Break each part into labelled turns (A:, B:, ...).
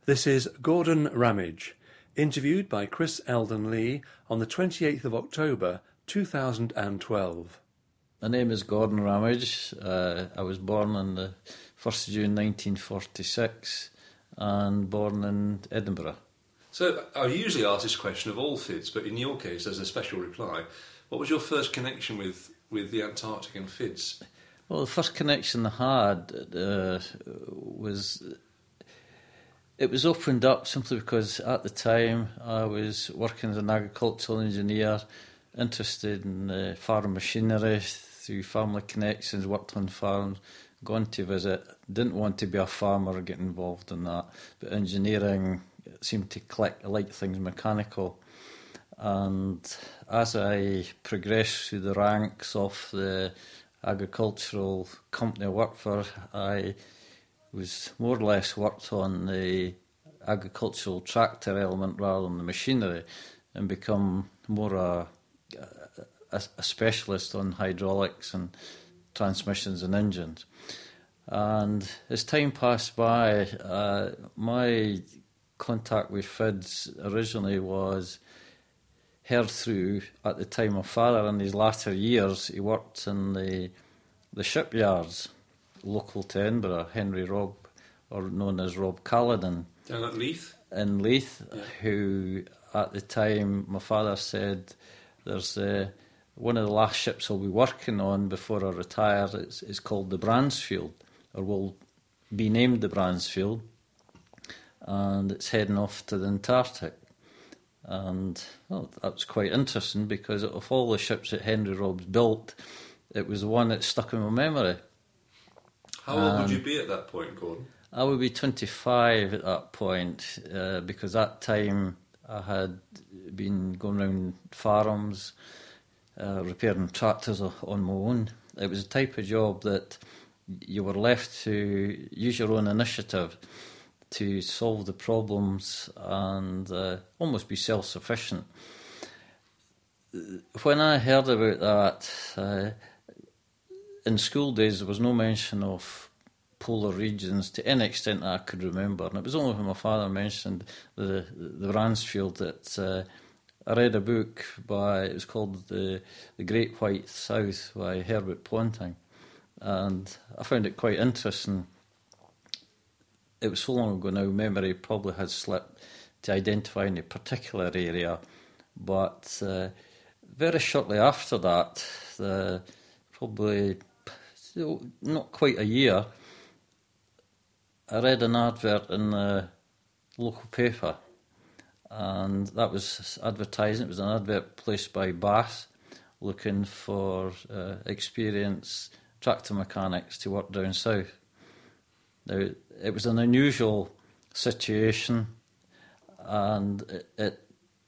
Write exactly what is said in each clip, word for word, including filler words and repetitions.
A: This is Gordon Ramage, interviewed by Chris Eldon Lee on the twenty-eighth of October two thousand twelve.
B: My name is Gordon Ramage. Uh, I was born on the first of June nineteen forty-six and born in Edinburgh.
A: So I usually ask this question of all F I Ds, but in your case there's a special reply. What was your first connection with, with the Antarctic and F I Ds?
B: Well, the first connection I had uh, was... It was opened up simply because at the time I was working as an agricultural engineer, interested in uh, farm machinery through family connections, worked on farms, gone to visit, didn't want to be a farmer or get involved in that, but engineering seemed to click. I liked things mechanical. And as I progressed through the ranks of the agricultural company I worked for, I was more or less worked on the agricultural tractor element rather than the machinery, and become more a, a, a specialist on hydraulics and transmissions and engines. And as time passed by, uh, my contact with F I Ds originally was heard through, at the time, my father. In his latter years, he worked in the the shipyards local to Edinburgh, Henry Rob, or known as Rob Caledon.
A: Down at Leith?
B: In Leith,
A: yeah.
B: Who at the time, my father said, there's uh, one of the last ships I'll be working on before I retire, it's, it's called the Bransfield, or will be named the Bransfield, and it's heading off to the Antarctic. And well, that was quite interesting, because of all the ships that Henry Robb's built, it was the one that stuck in my memory.
A: How old um, would you be at that point, Gordon?
B: I would be twenty-five at that point, uh, because at that time I had been going around farms, uh, repairing tractors on my own. It was a type of job that you were left to use your own initiative to solve the problems and uh, almost be self-sufficient. When I heard about that, uh, in school days there was no mention of polar regions to any extent that I could remember, and it was only when my father mentioned the the Bransfield that uh, I read a book by, it was called The the Great White South by Herbert Ponting, and I found it quite interesting. It was so long ago now, memory probably has slipped to identify any particular area, but uh, very shortly after that, the, probably not quite a year, I read an advert in the local paper, and that was advertising. It was an advert placed by Bass looking for uh, experienced tractor mechanics to work down south. Now, it was an unusual situation, and it, it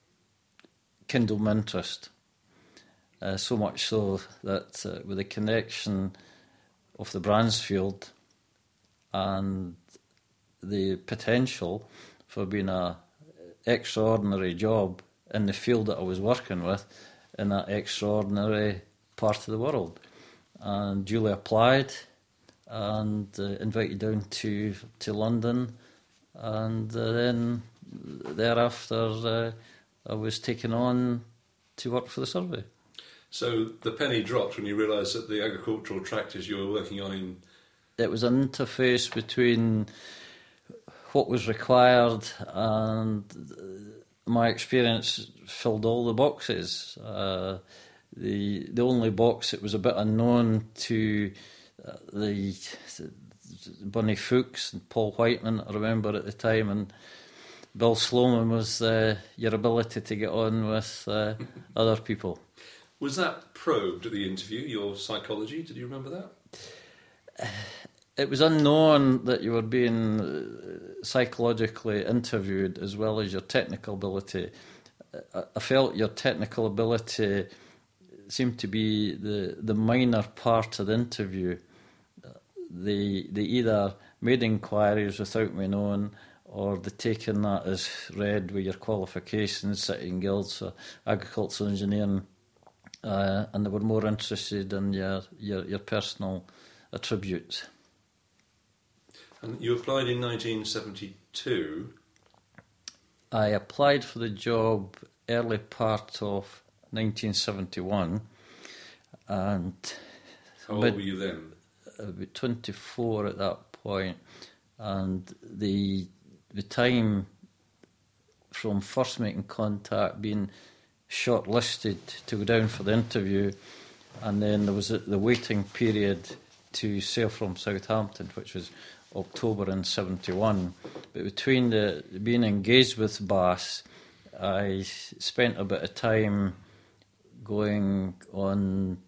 B: kindled my interest, uh, so much so that uh, with the connection of the Bransfield and the potential for being an extraordinary job in the field that I was working with in that extraordinary part of the world, and duly applied and uh, invited down to, to London, and uh, then thereafter uh, I was taken on to work for the survey.
A: So the penny dropped when you realised that the agricultural tractors you were working on in...
B: It was an interface between what was required, and my experience filled all the boxes. Uh, the the only box that was a bit unknown to uh, the Bunny Fuchs and Paul Whiteman, I remember at the time, and Bill Sloman, was uh, your ability to get on with uh, other people.
A: Was that probed at the interview, your psychology? Did you remember that?
B: It was unknown that you were being psychologically interviewed as well as your technical ability. I felt your technical ability seemed to be the, the minor part of the interview. They, they either made inquiries without me knowing, or they taken that as read with your qualifications, sitting guilds for agricultural engineering, uh, and they were more interested in your, your, your personal attributes.
A: And you applied in nineteen seventy-two.
B: I applied for the job early part of nineteen seventy-one, and
A: How old were you then?
B: About twenty-four at that point, and the the time from first making contact, being shortlisted to go down for the interview, and then there was the waiting period to sail from Southampton, which was October in seventy-one. But between the being engaged with Bass, I spent a bit of time going on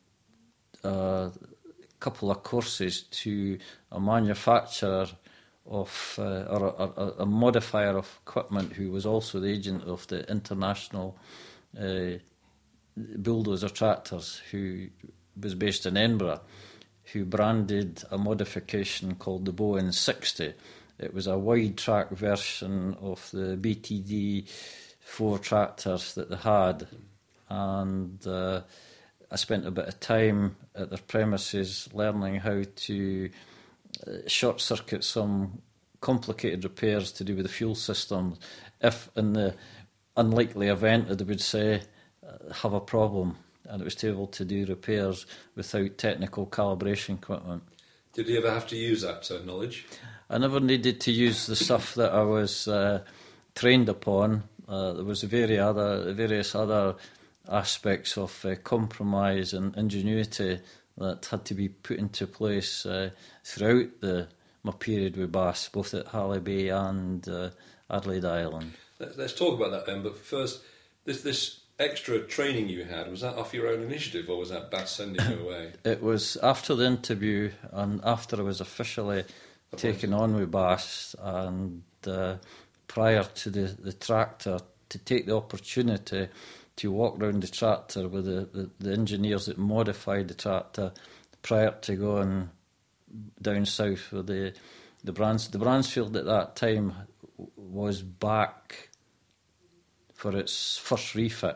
B: a couple of courses to a manufacturer of uh, or a, a, a modifier of equipment who was also the agent of the International uh, Bulldozer Tractors, who was based in Edinburgh, who branded a modification called the Bowen sixty. It was a wide track version of the B T D four tractors that they had, and uh, I spent a bit of time at their premises learning how to uh, short circuit some complicated repairs to do with the fuel system, if in the unlikely event that they would say uh, have a problem, and it was to be able to do repairs without technical calibration equipment.
A: Did you ever have to use that uh, knowledge?
B: I never needed to use the stuff that I was uh, trained upon. Uh, there was various other, various other aspects of uh, compromise and ingenuity that had to be put into place uh, throughout the, my period with Bass, both at Halley Bay and uh, Adelaide Island.
A: Let's talk about that then, but first, this this extra training you had, was that off your own initiative, or was that Bass sending you away?
B: It was after the interview and after I was officially taken on with Bass, and uh, prior to the, the tractor, to take the opportunity to walk around the tractor with the, the, the engineers that modified the tractor prior to going down south with the the Brans. The Bransfield at that time was back for its first refit,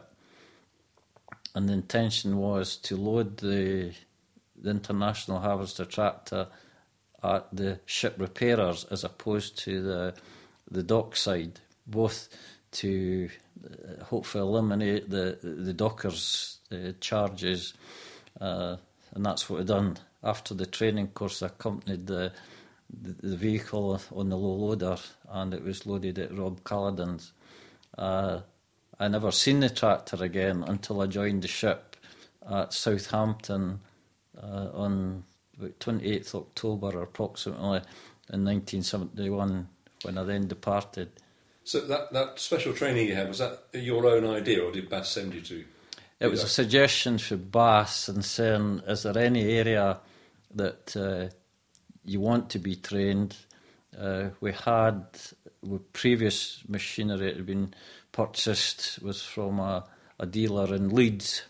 B: and the intention was to load the, the International Harvester tractor at the ship repairers as opposed to the the dockside, both to uh, hopefully eliminate the the dockers' uh, charges, uh, and that's what I've done. After the training course, I accompanied the, the the vehicle on the low loader, and it was loaded at Rob Calladin's. Uh, I never seen the tractor again until I joined the ship at Southampton uh, on twenty-eighth October approximately in nineteen seventy-one, when I then departed.
A: So that, that special training you had, was that your own idea, or did Bass send you to?
B: It was that? A suggestion for Bass, and saying, is there any area that uh, you want to be trained? Uh, we had, with previous machinery that had been purchased was from a, a dealer in Leeds,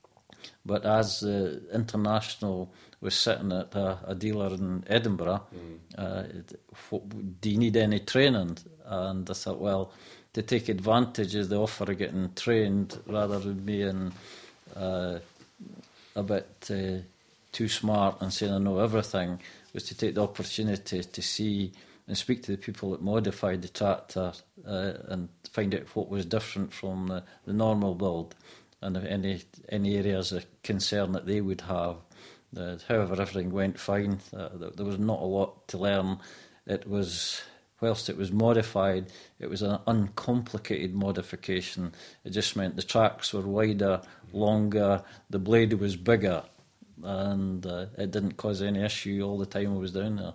B: but as the uh, International was sitting at a, a dealer in Edinburgh, mm. uh, what, do you need any training? And I thought, well, to take advantage of the offer of getting trained rather than being uh, a bit uh, too smart and saying I know everything, was to take the opportunity to see and speak to the people that modified the tractor uh, and find out what was different from the, the normal build, and if any any areas of concern that they would have. Uh, however, everything went fine. Uh, there was not a lot to learn. It was, whilst it was modified, it was an uncomplicated modification. It just meant the tracks were wider, longer, the blade was bigger, and uh, it didn't cause any issue all the time I was down there.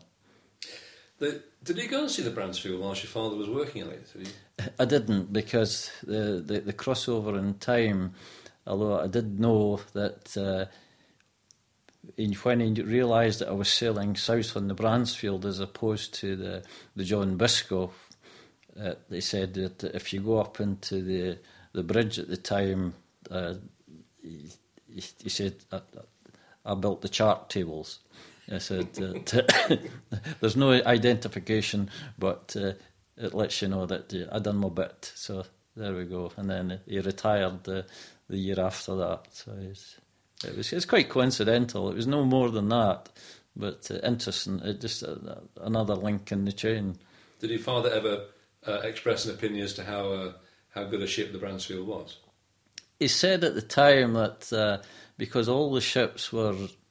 A: The, did you go and see the Bransfield whilst your father was working on it? Did you?
B: I didn't, because the, the, the crossover in time, although I did know that uh, when he realised that I was sailing south on the Bransfield as opposed to the, the John Biscoe, uh, they said that if you go up into the, the bridge at the time, uh, he, he said, I, I built the chart tables. I said, uh, there's no identification, but uh, it lets you know that uh, I done my bit. So there we go. And then he retired uh, the year after that. So it's, it was it's quite coincidental. It was no more than that, but uh, interesting. It just uh, another link in the chain.
A: Did your father ever uh, express an opinion as to how uh, how good a ship the Bransfield was?
B: He said at the time that uh, because all the ships were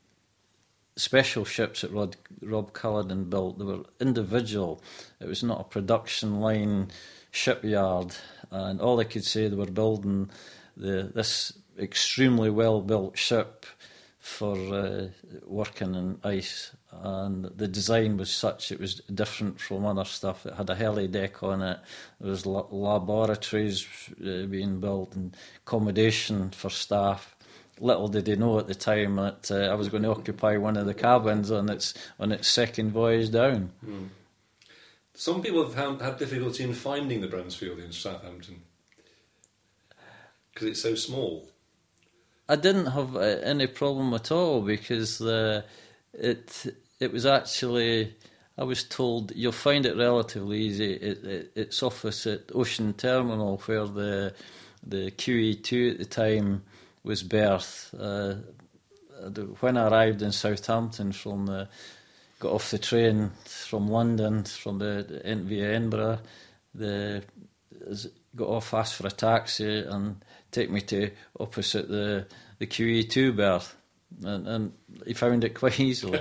B: special ships that Rod, Rob Culloden built, they were individual. It was not a production line shipyard, and all they could say they were building the this extremely well built ship for uh, working in ice, and the design was such it was different from other stuff. It had a heli deck on it. There was la- laboratories uh, being built and accommodation for staff. Little did he know at the time that uh, I was going to occupy one of the cabins on its on its second voyage down.
A: Mm. Some people have found, had difficulty in finding the Bransfield in Southampton because it's so small.
B: I didn't have uh, any problem at all because the it it was actually, I was told you'll find it relatively easy. It, it, it's opposite Ocean Terminal where the the Q E two at the time was berthed. Uh, when I arrived in Southampton from the got off the train from London from the via Edinburgh, the got off, asked for a taxi and take me to opposite the the Q E two berth, and, and he found it quite easily.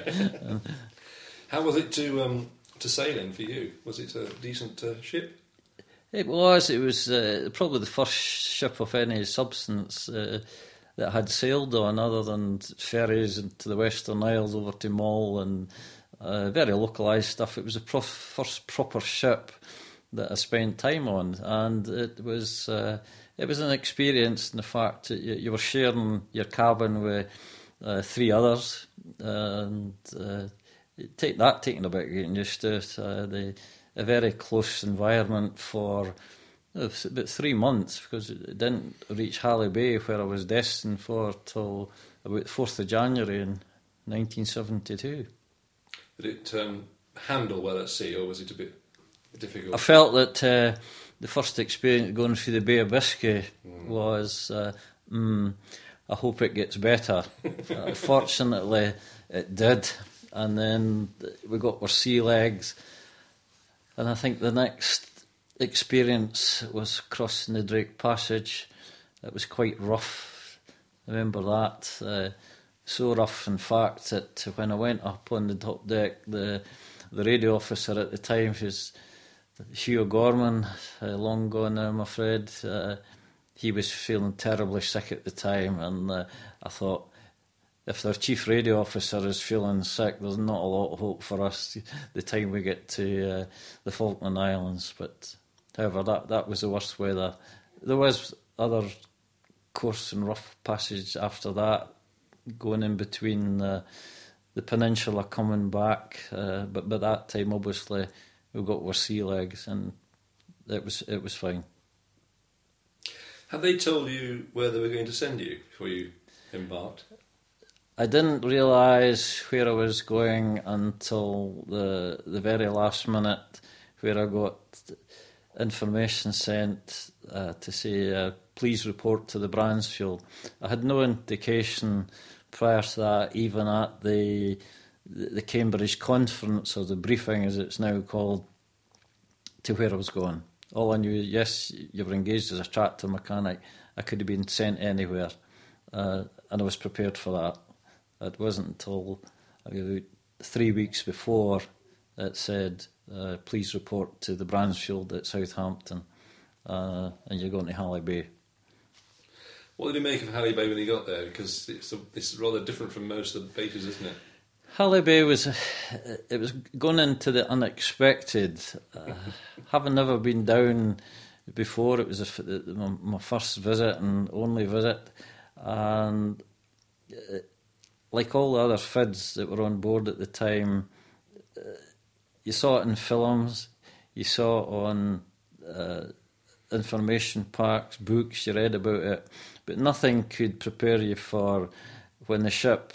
A: How was it to um, to sail in for you? Was it a decent uh, ship?
B: It was. It was uh, probably the first ship of any substance uh, that I had sailed on, other than ferries to the Western Isles over to Mull and uh, very localised stuff. It was the pro- first proper ship that I spent time on, and it was uh, it was an experience in the fact that you, you were sharing your cabin with uh, three others, and uh, take that taking a bit of getting used to it. Uh, the a very close environment for uh, about three months because it didn't reach Halley Bay where I was destined for till about the fourth of January in nineteen seventy-two.
A: Did it um, handle well at sea, or was it a bit difficult?
B: I felt that uh, the first experience going through the Bay of Biscay mm. was, uh, mm, I hope it gets better. uh, fortunately, it did. And then we got our sea legs. And I think the next experience was crossing the Drake Passage. It was quite rough. I remember that. Uh, so rough, in fact, that when I went up on the top deck, the the radio officer at the time was Hugh Gorman, uh, long gone now, I'm afraid. Uh, he was feeling terribly sick at the time, and uh, I thought, if their chief radio officer is feeling sick, there's not a lot of hope for us the time we get to uh, the Falkland Islands. But however, that, that was the worst weather. There was other course and rough passage after that, going in between uh, the peninsula coming back. Uh, but by that time, obviously, we got our sea legs, and it was it was fine.
A: Have they told you where they were going to send you before you embarked?
B: I didn't realise where I was going until the the very last minute, where I got information sent uh, to say, uh, please report to the Bransfield. I had no indication prior to that, even at the the Cambridge conference, or the briefing as it's now called, to where I was going. All I knew, yes, you were engaged as a tractor mechanic. I could have been sent anywhere, uh, and I was prepared for that. It wasn't until about three weeks before it said, uh, please report to the Bransfield at Southampton, uh, and you're going to Halley Bay.
A: What did you make of Halley Bay when you got there? Because it's a, it's rather different from most of the bases, isn't it?
B: Halley Bay was, it was going into the unexpected. Uh, having never been down before, it was a, my, my first visit and only visit, and uh, like all the other F I Ds that were on board at the time, uh, you saw it in films, you saw it on uh, information packs, books, you read about it, but nothing could prepare you for when the ship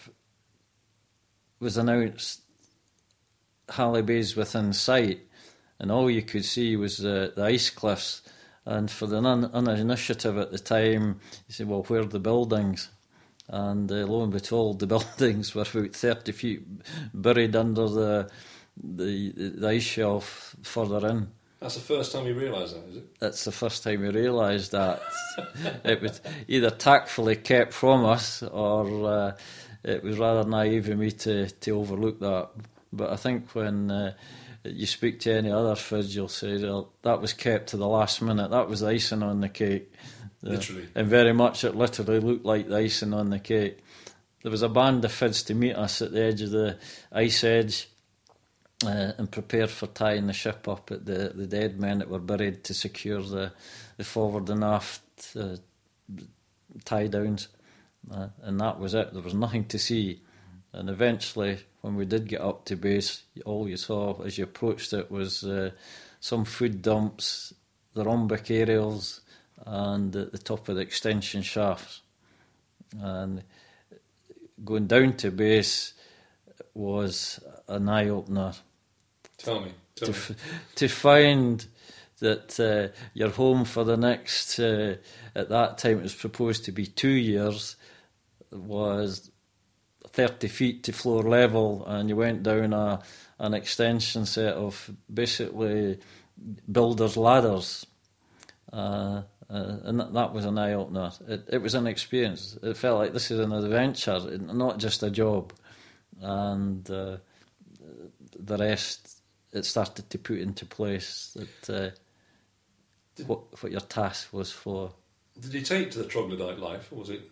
B: was announced Halley Bay's within sight, and all you could see was the, the ice cliffs. And for the un- uninitiative at the time, you say, well, where are the buildings? And uh, lo and behold, the buildings were about thirty feet buried under the the, the ice shelf further in.
A: That's the first time you realised that, is it?
B: That's the first time we realised that. It was either tactfully kept from us, or uh, it was rather naive of me to, to overlook that. But I think when uh, you speak to any other fridge, you'll say, well, that was kept to the last minute. That was the icing on the cake. Uh,
A: Literally.
B: And very much it literally looked like the icing on the cake. There was a band of fids to meet us at the edge of the ice edge uh, and prepared for tying the ship up at the, the dead men that were buried to secure the, the forward and aft uh, tie downs. Uh, and that was it. There was nothing to see. And eventually, when we did get up to base, all you saw as you approached it was uh, some food dumps, the rhombic aerials, and at the top of the extension shafts. And going down to base was an eye-opener.
A: Tell me. Tell
B: to,
A: me.
B: f- to find that uh, you're home for the next, uh, at that time it was proposed to be two years, was thirty feet to floor level, and you went down a an extension set of basically builders' ladders. Uh, uh, and that, that was an eye-opener. It, it was an experience. It felt like this is an adventure, not just a job. And uh, the rest, it started to put into place that uh,
A: Did,
B: what, what your task was for.
A: Did you take to the troglodyte life, or was it...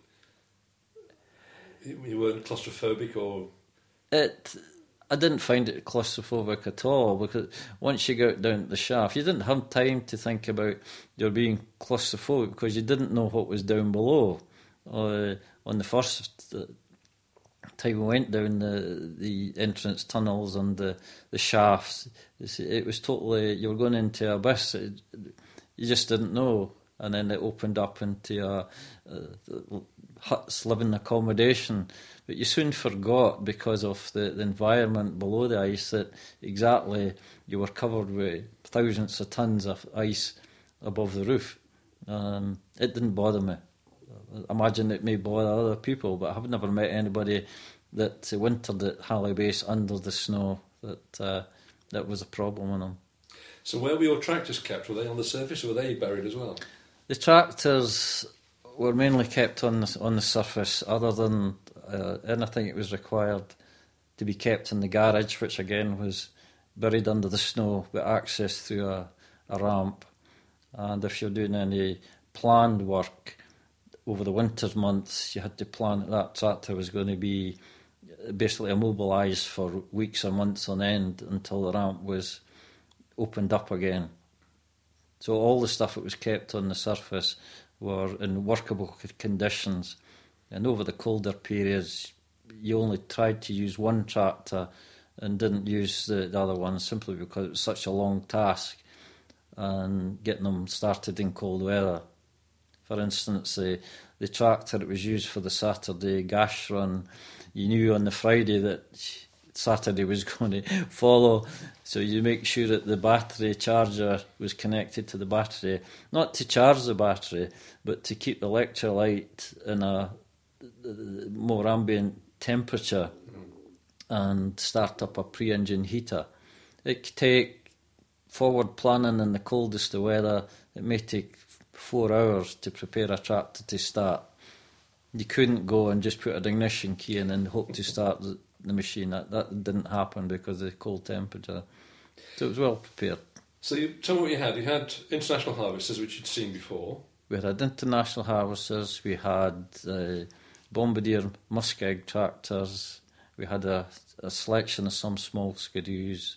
A: You weren't claustrophobic, or...
B: It... I didn't find it claustrophobic at all, because once you got down to the shaft, you didn't have time to think about your being claustrophobic because you didn't know what was down below. Uh, on the first time we went down the the entrance tunnels and the, the shafts, it was totally, you were going into abyss. It, you just didn't know. And then it opened up into a, a huts, living accommodation. But you soon forgot, because of the, the environment below the ice, that exactly you were covered with thousands of tons of ice above the roof. Um, it didn't bother me. I imagine it may bother other people, but I've never met anybody that wintered at Halley Base under the snow that uh, that was a problem with them.
A: So where were your tractors kept? Were they on the surface, or were they buried as well?
B: The tractors were mainly kept on the, on the surface, other than uh, anything that was required to be kept in the garage, which again was buried under the snow with access through a, a ramp. And if you're doing any planned work over the winter months, you had to plan that that tractor was going to be basically immobilised for weeks or months on end until the ramp was opened up again. So all the stuff that was kept on the surface were in workable conditions. And over the colder periods, you only tried to use one tractor and didn't use the, the other one, simply because it was such a long task and getting them started in cold weather. For instance, the, the tractor that was used for the Saturday gas run, you knew on the Friday that Saturday was going to follow, so you make sure that the battery charger was connected to the battery, not to charge the battery, but to keep the electrolyte in a more ambient temperature and start up a pre-engine heater. It could take forward planning in the coldest of weather. It may take four hours to prepare a tractor to start. You couldn't go and just put an ignition key in and hope to start the, the machine. That, that didn't happen because of the cold temperature. So it was well prepared.
A: So you, tell me what you had. You had international harvesters, which you'd seen before.
B: We had international harvesters. We had uh, Bombardier Muskeg tractors. We had a, a selection of some small skidoos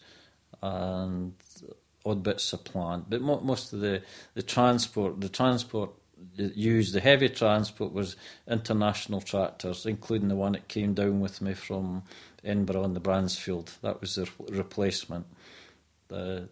B: and odd bits of plant. But mo- most of the, the transport, the transport used, the heavy transport was international tractors, including the one that came down with me from Edinburgh on the Bransfield. That was the re- replacement. The,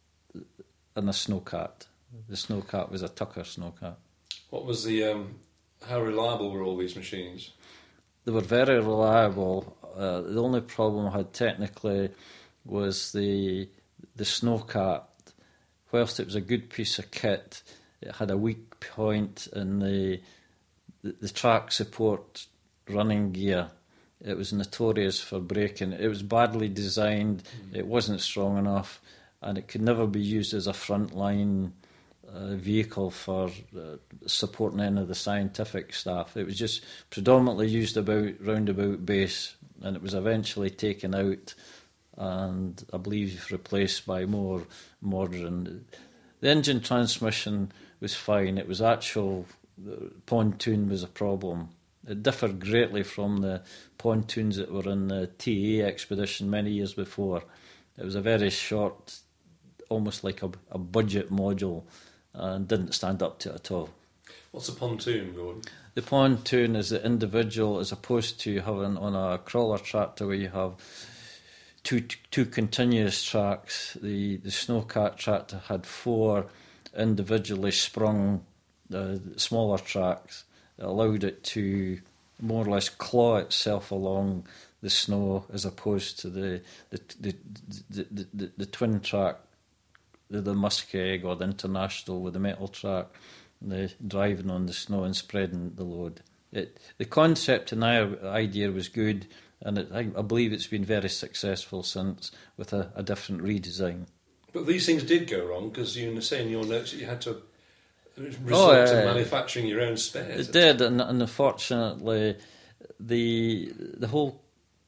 B: and the Snowcat. The Snowcat was a Tucker Snowcat.
A: What was the... Um, how reliable were all these machines?
B: They were very reliable. Uh, the only problem I had technically was the the Snowcat. Whilst it was a good piece of kit, it had a weak point in the the, the track support running gear. It was notorious for breaking. It was badly designed. Mm. It wasn't strong enough, and it could never be used as a frontline uh, vehicle for uh, supporting any of the scientific staff. It was just predominantly used about roundabout base, and it was eventually taken out and I believe replaced by more modern. The engine transmission was fine. It was actual the pontoon was a problem. It differed greatly from the pontoons that were in the T A expedition many years before. It was a very short, almost like a, a budget module, and didn't stand up to it at all.
A: What's a pontoon, Gordon?
B: The pontoon is the individual, as opposed to having on a crawler tractor where you have two two continuous tracks. The the Snowcat tractor had four individually sprung uh, smaller tracks that allowed it to more or less claw itself along the snow, as opposed to the the the the, the, the, the twin track, the, the Muskeg or the International with the metal track, the driving on the snow and spreading the load. It, the concept and idea was good, and it, I, I believe it's been very successful since with a, a different redesign.
A: But these things did go wrong, because you say in your notes that you had to resort
B: oh, uh,
A: to manufacturing your own spares.
B: It did, and, and unfortunately, the the whole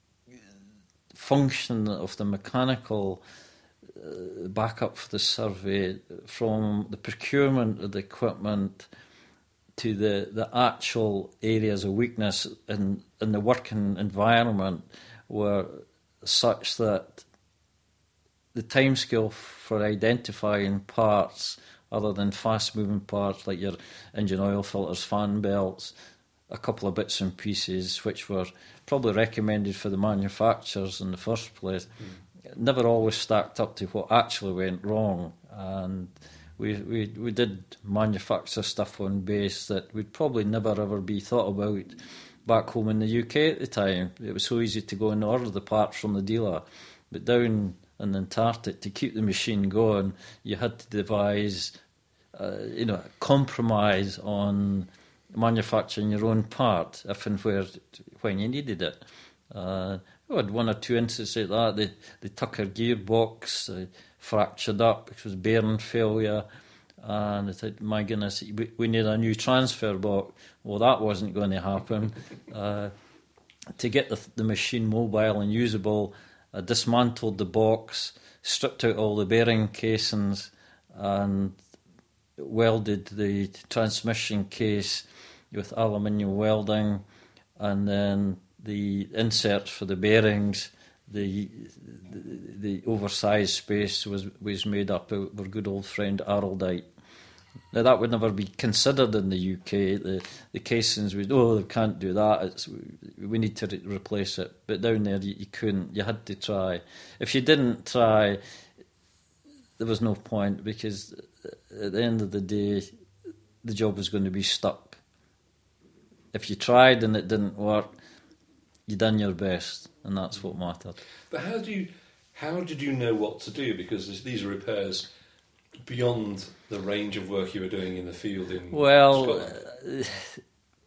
B: function of the mechanical uh, backup for the survey, from the procurement of the equipment to the, the actual areas of weakness in, in the working environment, were such that the timescale for identifying parts other than fast-moving parts like your engine oil filters, fan belts, a couple of bits and pieces which were probably recommended for the manufacturers in the first place, mm. never always stacked up to what actually went wrong. And we, we we did manufacture stuff on base that would probably never ever be thought about back home in the U K at the time. It was so easy to go and order the parts from the dealer, but down in the Antarctic, to keep the machine going, you had to devise, uh, you know, compromise on manufacturing your own part if and where when you needed it. Uh, we had one or two instances like that. The, the Tucker gearbox uh, fractured up, which was bearing failure, and I thought, my goodness, we, we need a new transfer box. Well, that wasn't going to happen. uh, to get the, the machine mobile and usable, I dismantled the box, stripped out all the bearing casings, and welded the transmission case with aluminium welding, and then the inserts for the bearings, the the, the oversized space was, was made up of our good old friend Araldite. Now, that would never be considered in the U K. The the casings would, oh, they can't do that. It's, we need to re- replace it. But down there, you, you couldn't. You had to try. If you didn't try, there was no point, because at the end of the day, the job was going to be stuck. If you tried and it didn't work, you done your best, and that's what mattered.
A: But how do you, how did you know what to do? Because these are repairs beyond the range of work you were doing in the field in
B: well,
A: Scotland.
B: Uh,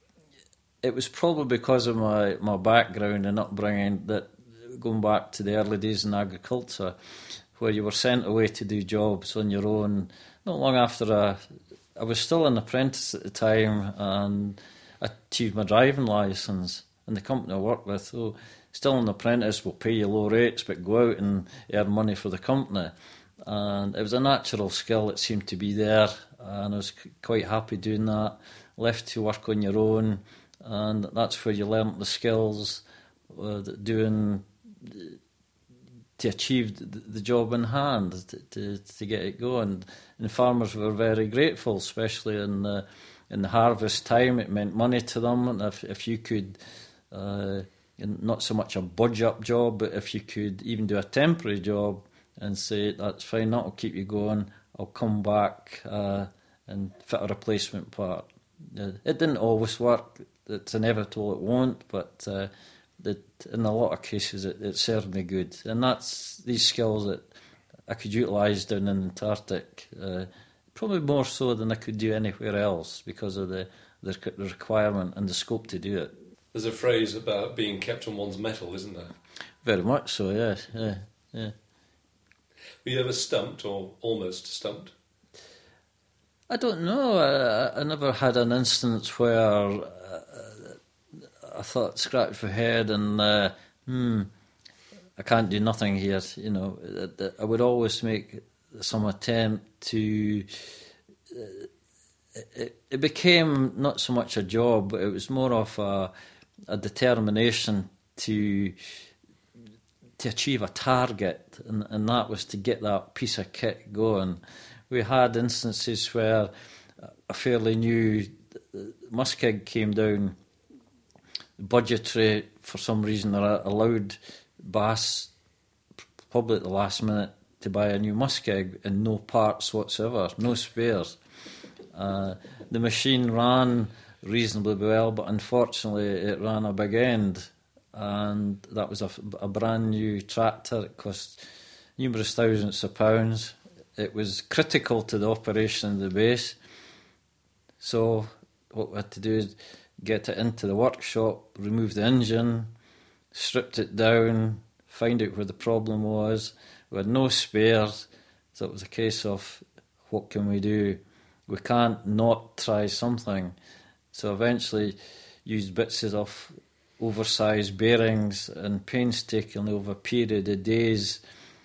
B: it was probably because of my, my background and upbringing, that going back to the early days in agriculture, where you were sent away to do jobs on your own. Not long after I, I was still an apprentice at the time, and I achieved my driving licence, and the company I worked with, oh, still an apprentice, will pay you low rates, but go out and earn money for the company. And it was a natural skill that seemed to be there, and I was quite happy doing that. Left to work on your own, and that's where you learnt the skills uh, doing to achieve the job in hand, to, to, to get it going. And farmers were very grateful, especially in the, in the harvest time. It meant money to them, and if, if you could, uh, not so much a budge-up job, but if you could even do a temporary job and say, that's fine, that'll keep you going, I'll come back uh, and fit a replacement part. Uh, it didn't always work. It's inevitable it won't, but uh, it, in a lot of cases it, it served me good. And that's these skills that I could utilise down in the Antarctic, uh, probably more so than I could do anywhere else, because of the, the requirement and the scope to do it.
A: There's a phrase about being kept on one's mettle, isn't there?
B: Very much so, yes. Yeah, yeah.
A: Were you ever stumped or almost stumped?
B: I don't know. I, I never had an instance where uh, I thought, scratched my head and, uh, hmm, I can't do nothing here. You know, I would always make some attempt to. Uh, it, it became not so much a job, but it was more of a, a determination to to achieve a target, and, and that was to get that piece of kit going. We had instances where a fairly new muskeg came down, budgetary for some reason, or allowed Bass, probably at the last minute, to buy a new muskeg and no parts whatsoever, no spares. Uh, the machine ran reasonably well, but unfortunately it ran a big end, and that was a, a brand new tractor. It cost numerous thousands of pounds. It was critical to the operation of the base, so what we had to do is get it into the workshop, remove the engine, stripped it down, find out where the problem was. We had no spares, so it was a case of, what can we do? We can't not try something. So eventually used bits of oversized bearings and painstakingly over a period of days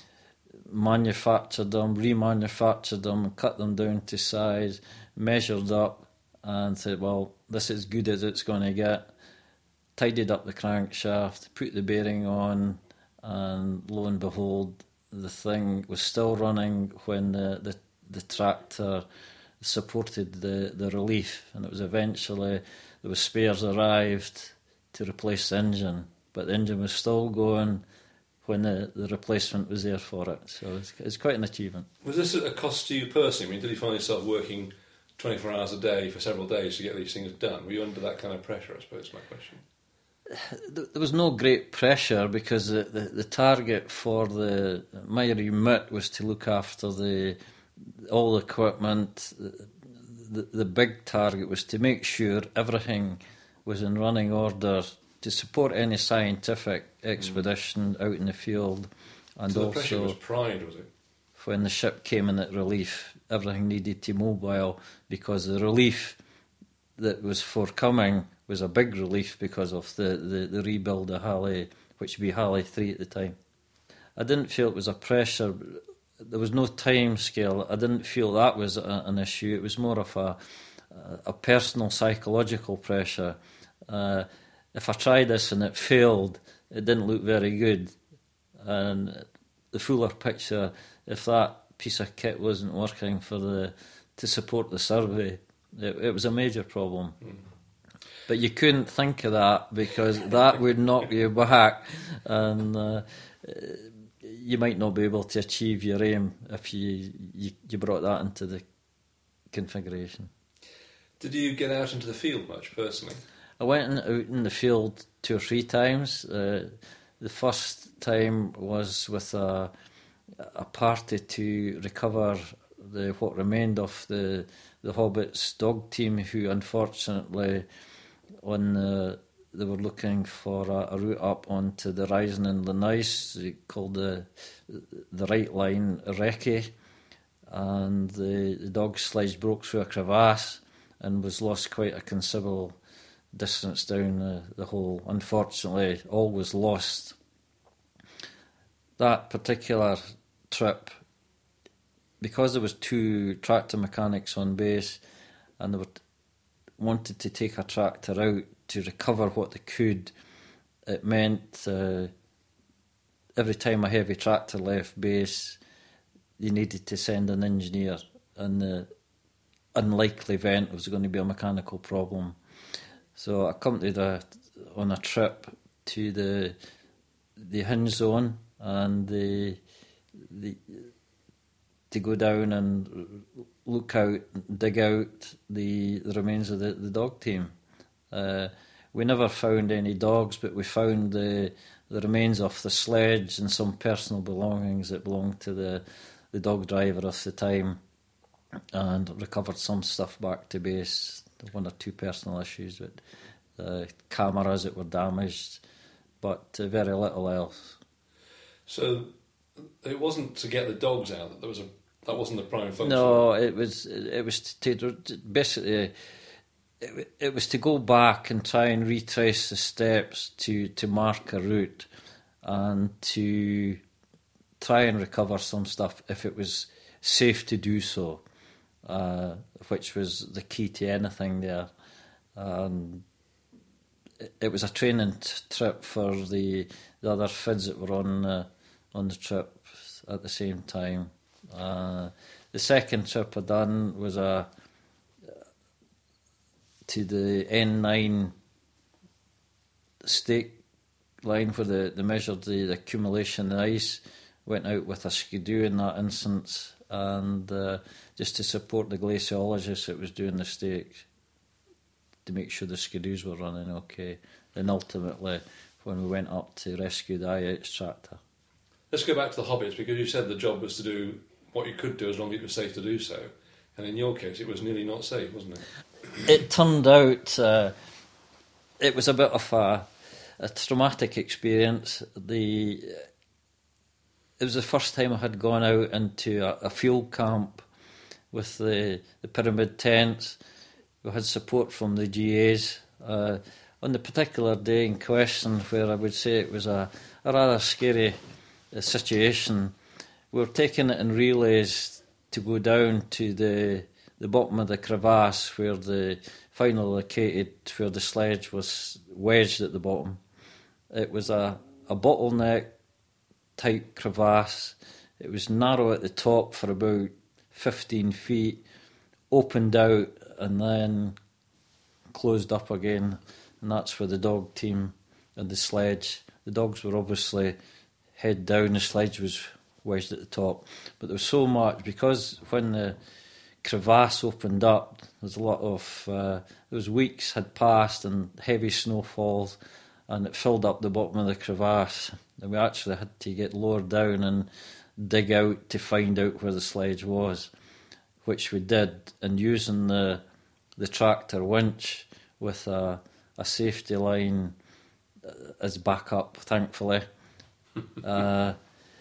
B: manufactured them, remanufactured them, cut them down to size, measured up and said, well, this is as good as it's going to get. Tidied up the crankshaft, put the bearing on, and lo and behold, the thing was still running when the, the, the tractor supported the, the relief, and it was eventually, there was spares arrived to replace the engine, but the engine was still going when the, the replacement was there for it. So it's, it's quite an achievement.
A: Was this a cost to you personally? I mean, did you find yourself working twenty-four hours a day for several days to get these things done? Were you under that kind of pressure, I suppose, is my question?
B: There was no great pressure because the, the, the target for the my remit was to look after the all the equipment. The, the big target was to make sure everything was in running order to support any scientific expedition mm. out in the field. And
A: so the
B: also,
A: pressure was pride, was it?
B: When the ship came in at relief, everything needed to mobile because the relief that was forthcoming was a big relief because of the, the, the rebuild of Halley, which would be Halley three at the time. I didn't feel it was a pressure. There was no time scale. I didn't feel that was a, an issue. It was more of a, a personal psychological pressure. Uh, if I tried this and it failed, it didn't look very good. And the fuller picture, if that piece of kit wasn't working for the to support the survey, it, it was a major problem. Mm. But you couldn't think of that because that would knock you back, and uh, you might not be able to achieve your aim if you, you you brought that into the configuration.
A: Did you get out into the field much personally?
B: I went in, out in the field two or three times. Uh, the first time was with a a party to recover the what remained of the the Hobbits dog team, who unfortunately, on the, they were looking for a, a route up onto the Rising in Lanais, called the the right line Recce, and the, the dog sledge broke through a crevasse and was lost quite a considerable distance down the, the hole. Unfortunately, all was lost. That particular trip, because there was two tractor mechanics on base and they were t- wanted to take a tractor out to recover what they could, it meant uh, every time a heavy tractor left base, you needed to send an engineer, and the unlikely event was going to be a mechanical problem. So I accompanied a, on a trip to the the hinge zone and the the to go down and look out, dig out the, the remains of the, the dog team. Uh, we never found any dogs, but we found the the remains of the sledge and some personal belongings that belonged to the, the dog driver of the time, and recovered some stuff back to base, one or two personal issues with uh, cameras that were damaged, but uh, very little else.
A: So it wasn't to get the dogs out. That there was a that wasn't the prime function.
B: No, it was it was to, to basically it, it was to go back and try and retrace the steps to, to mark a route and to try and recover some stuff if it was safe to do so, uh, which was the key to anything there. Um, it, it was a training t- trip for the the other F I Ds that were on uh, on the trip at the same time. Uh, the second trip I done was a to the N nine stake line where they, they measured the, the accumulation of ice. Went out with a skidoo in that instance, and uh, just to support the glaciologist that was doing the stakes to make sure the skidoos were running okay. And ultimately, when we went up to rescue the I H tractor.
A: Let's go back to the Hobbits, because you said the job was to do what you could do as long as it was safe to do so. And in your case, it was nearly not safe, wasn't it?
B: It turned out uh, it was a bit of a, a traumatic experience. The It was the first time I had gone out into a, a field camp with the, the pyramid tents. We had support from the G As. Uh, on the particular day in question, where I would say it was a, a rather scary uh, situation, we were taking it in relays to go down to the the bottom of the crevasse where the final located, where the sledge was wedged at the bottom. It was a, a bottleneck type crevasse. It was narrow at the top for about fifteen feet, opened out and then closed up again, and that's where the dog team and the sledge, the dogs were obviously head down, the sledge was wedged at the top, but there was so much, because when the crevasse opened up, there's a lot of uh, those weeks had passed and heavy snowfalls, and it filled up the bottom of the crevasse, and we actually had to get lowered down and dig out to find out where the sledge was, which we did, and using the the tractor winch with a, a safety line as backup, thankfully. uh,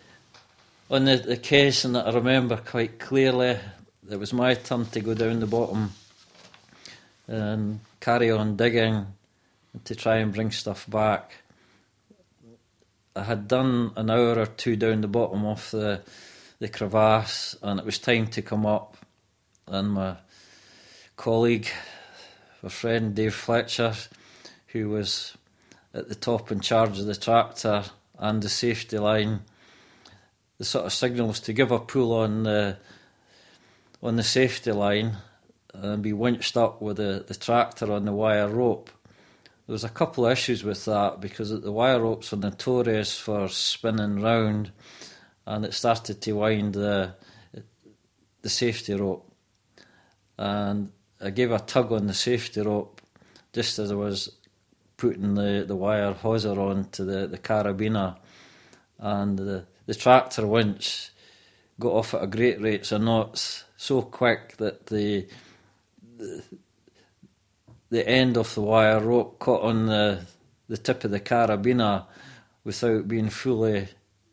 B: on the the occasion that I remember quite clearly, it was my turn to go down the bottom and carry on digging to try and bring stuff back. I had done an hour or two down the bottom of the the crevasse, and it was time to come up, and my colleague, my friend Dave Fletcher, who was at the top in charge of the tractor and the safety line, the sort of signal was to give a pull on the on the safety line and be winched up with the, the tractor on the wire rope. There was a couple of issues with that, because the wire ropes are notorious for spinning round, and it started to wind the the safety rope. And I gave a tug on the safety rope just as I was putting the, the wire hawser on to the, the carabiner, and the, the tractor winch got off at a great rates of knots, so quick that the, the the end of the wire rope caught on the the tip of the carabiner without being fully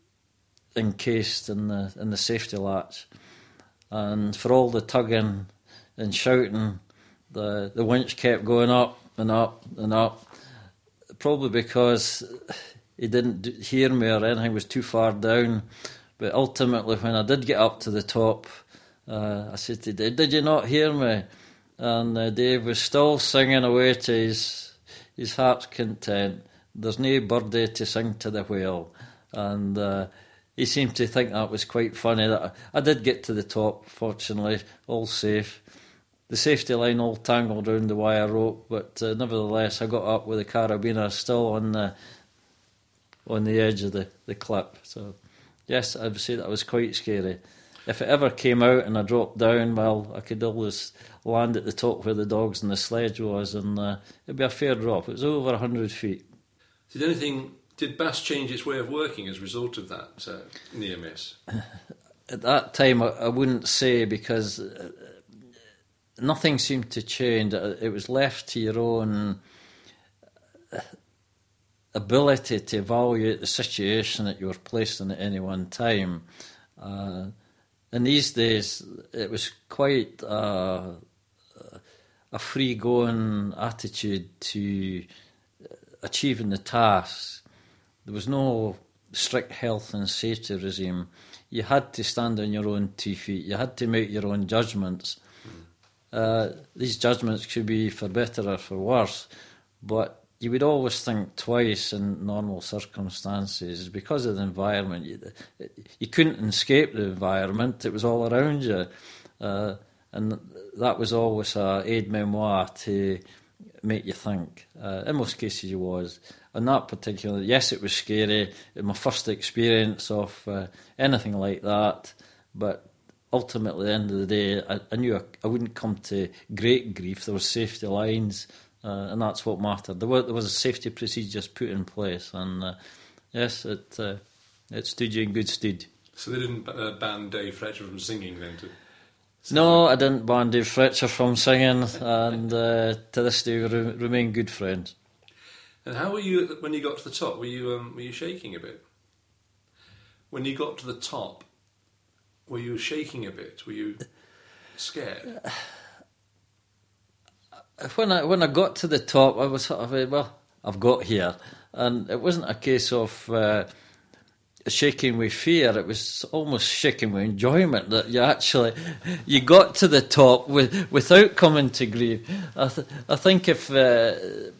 B: encased in the in the safety latch. And for all the tugging and shouting, the the winch kept going up and up and up, probably because he didn't hear me or anything was too far down. But ultimately, when I did get up to the top, uh, I said to Dave, "Did you not hear me?" And uh, Dave was still singing away to his his heart's content. There's no birdie to sing to the whale. And uh, he seemed to think that was quite funny. That I, I did get to the top, fortunately, all safe. The safety line all tangled around the wire rope, but uh, nevertheless, I got up with the carabiner still on the on the edge of the, the clip. So, yes, I would say that was quite scary. If it ever came out and I dropped down, well, I could always land at the top where the dogs and the sledge was, and uh, it'd be a fair drop. It was over one hundred feet.
A: Did anything... Did B A S change its way of working as a result of that uh, near miss?
B: At that time, I, I wouldn't say, because uh, nothing seemed to change. It was left to your own ability to evaluate the situation that you were placed in at any one time. Uh, in these days, it was quite uh, a free-going attitude to achieving the tasks. There was no strict health and safety regime. You had to stand on your own two feet. You had to make your own judgments. Uh, these judgments could be for better or for worse, but you would always think twice in normal circumstances because of the environment. You, you couldn't escape the environment. It was all around you. Uh, and that was always a aide-memoire to make you think. Uh, in most cases you was. On that particular, yes, it was scary. It was my first experience of uh, anything like that, but ultimately, at the end of the day, I, I knew I, I wouldn't come to great grief. There were safety lines, uh, and that's what mattered. There was, there was a safety procedures put in place, and uh, yes, it uh, it stood you in good stead.
A: So they didn't uh, ban Dave Fletcher from singing then? To
B: no, I didn't ban Dave Fletcher from singing, and uh, to this day we re- remain good friends.
A: And how were you when you got to the top? Were you um, were you shaking a bit? When you got to the top, were you shaking a bit? Were you scared?
B: When I when I got to the top, I was sort of, well, I've got here. And it wasn't a case of uh, shaking with fear. It was almost shaking with enjoyment that you actually, you got to the top with, without coming to grief. I, th- I think if uh,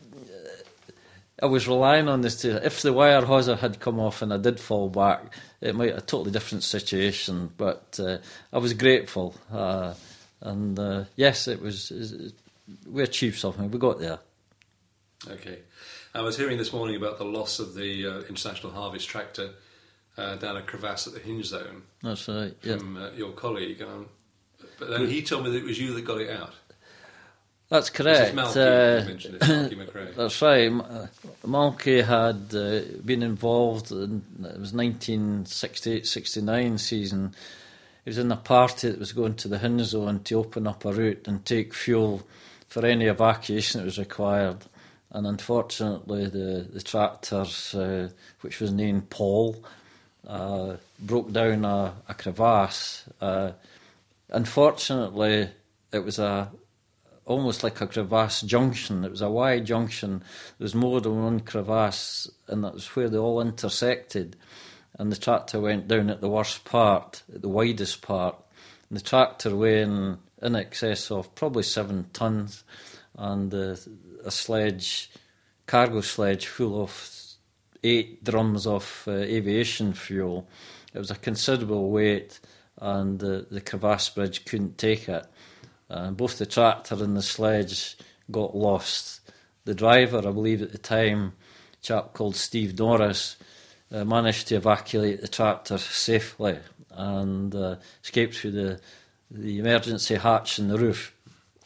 B: I was relying on this, to, if the wire hawser had come off and I did fall back, it might be a totally different situation. But uh, I was grateful. Uh, and uh, yes, it was. It, we achieved something. We got there.
A: Okay. I was hearing this morning about the loss of the uh, International Harvest tractor uh, down a crevasse at the hinge zone.
B: That's right, yeah.
A: From uh, your colleague. Um, but then he told me that it was you that got it out.
B: That's correct.
A: Malky,
B: uh,
A: you mentioned it, Malky McRae.
B: That's right. Malky had uh, been involved in, it was nineteen sixty-eight sixty-nine season. He was in a party that was going to the hinge zone to open up a route and take fuel for any evacuation that was required. And unfortunately, the, the tractor, uh, which was named Paul, uh, broke down a, a crevasse. Uh, unfortunately, it was a almost like a crevasse junction. It was a wide junction. There was more than one crevasse, and that was where they all intersected. And the tractor went down at the worst part, at the widest part. And the tractor weighing in excess of probably seven tons, and uh, a sledge, cargo sledge full of eight drums of uh, aviation fuel. It was a considerable weight, and uh, the crevasse bridge couldn't take it. Uh, both the tractor and the sledge got lost. The driver, I believe at the time, a chap called Steve Norris, uh, managed to evacuate the tractor safely and uh, escaped through the, the emergency hatch in the roof.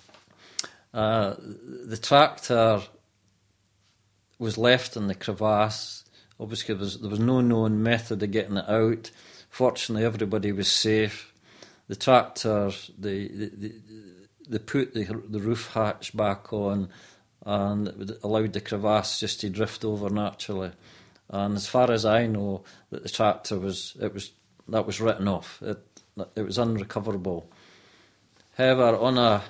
B: Uh, the tractor was left in the crevasse. Obviously, there was, there was no known method of getting it out. Fortunately, everybody was safe. The tractor, the, the, the, they put the, the roof hatch back on, and it allowed the crevasse just to drift over naturally. And as far as I know, that the tractor was it was that was written off. It it was unrecoverable. However, on a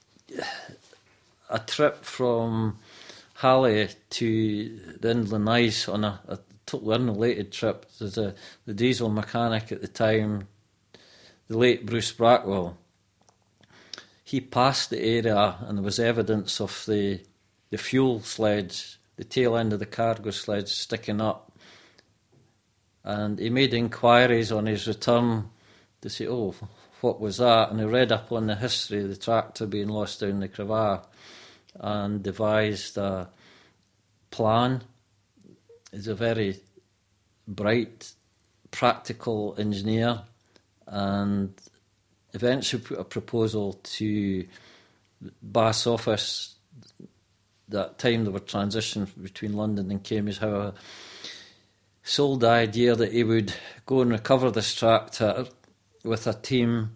B: a trip from Halle to the Inland Ice on a, a totally unrelated trip, there's a the diesel mechanic at the time, the late Bruce Brackwell. He passed the area and there was evidence of the the fuel sledge, the tail end of the cargo sledge sticking up. And he made inquiries on his return to say, oh, what was that? And he read up on the history of the tractor being lost down the crevasse and devised a plan. He's a very bright, practical engineer, and eventually put a proposal to Bass Office. That time there were transitions between London and Cambridge, however, sold the idea that he would go and recover this tractor with a team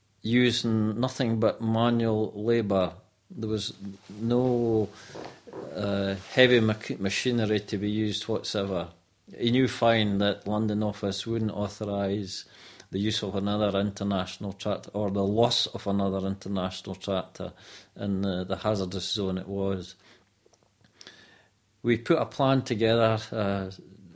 B: using nothing but manual labour. There was no uh, heavy mach- machinery to be used whatsoever. He knew fine that London office wouldn't authorise the use of another international tractor or the loss of another international tractor in the, the hazardous zone it was. We put a plan together, uh,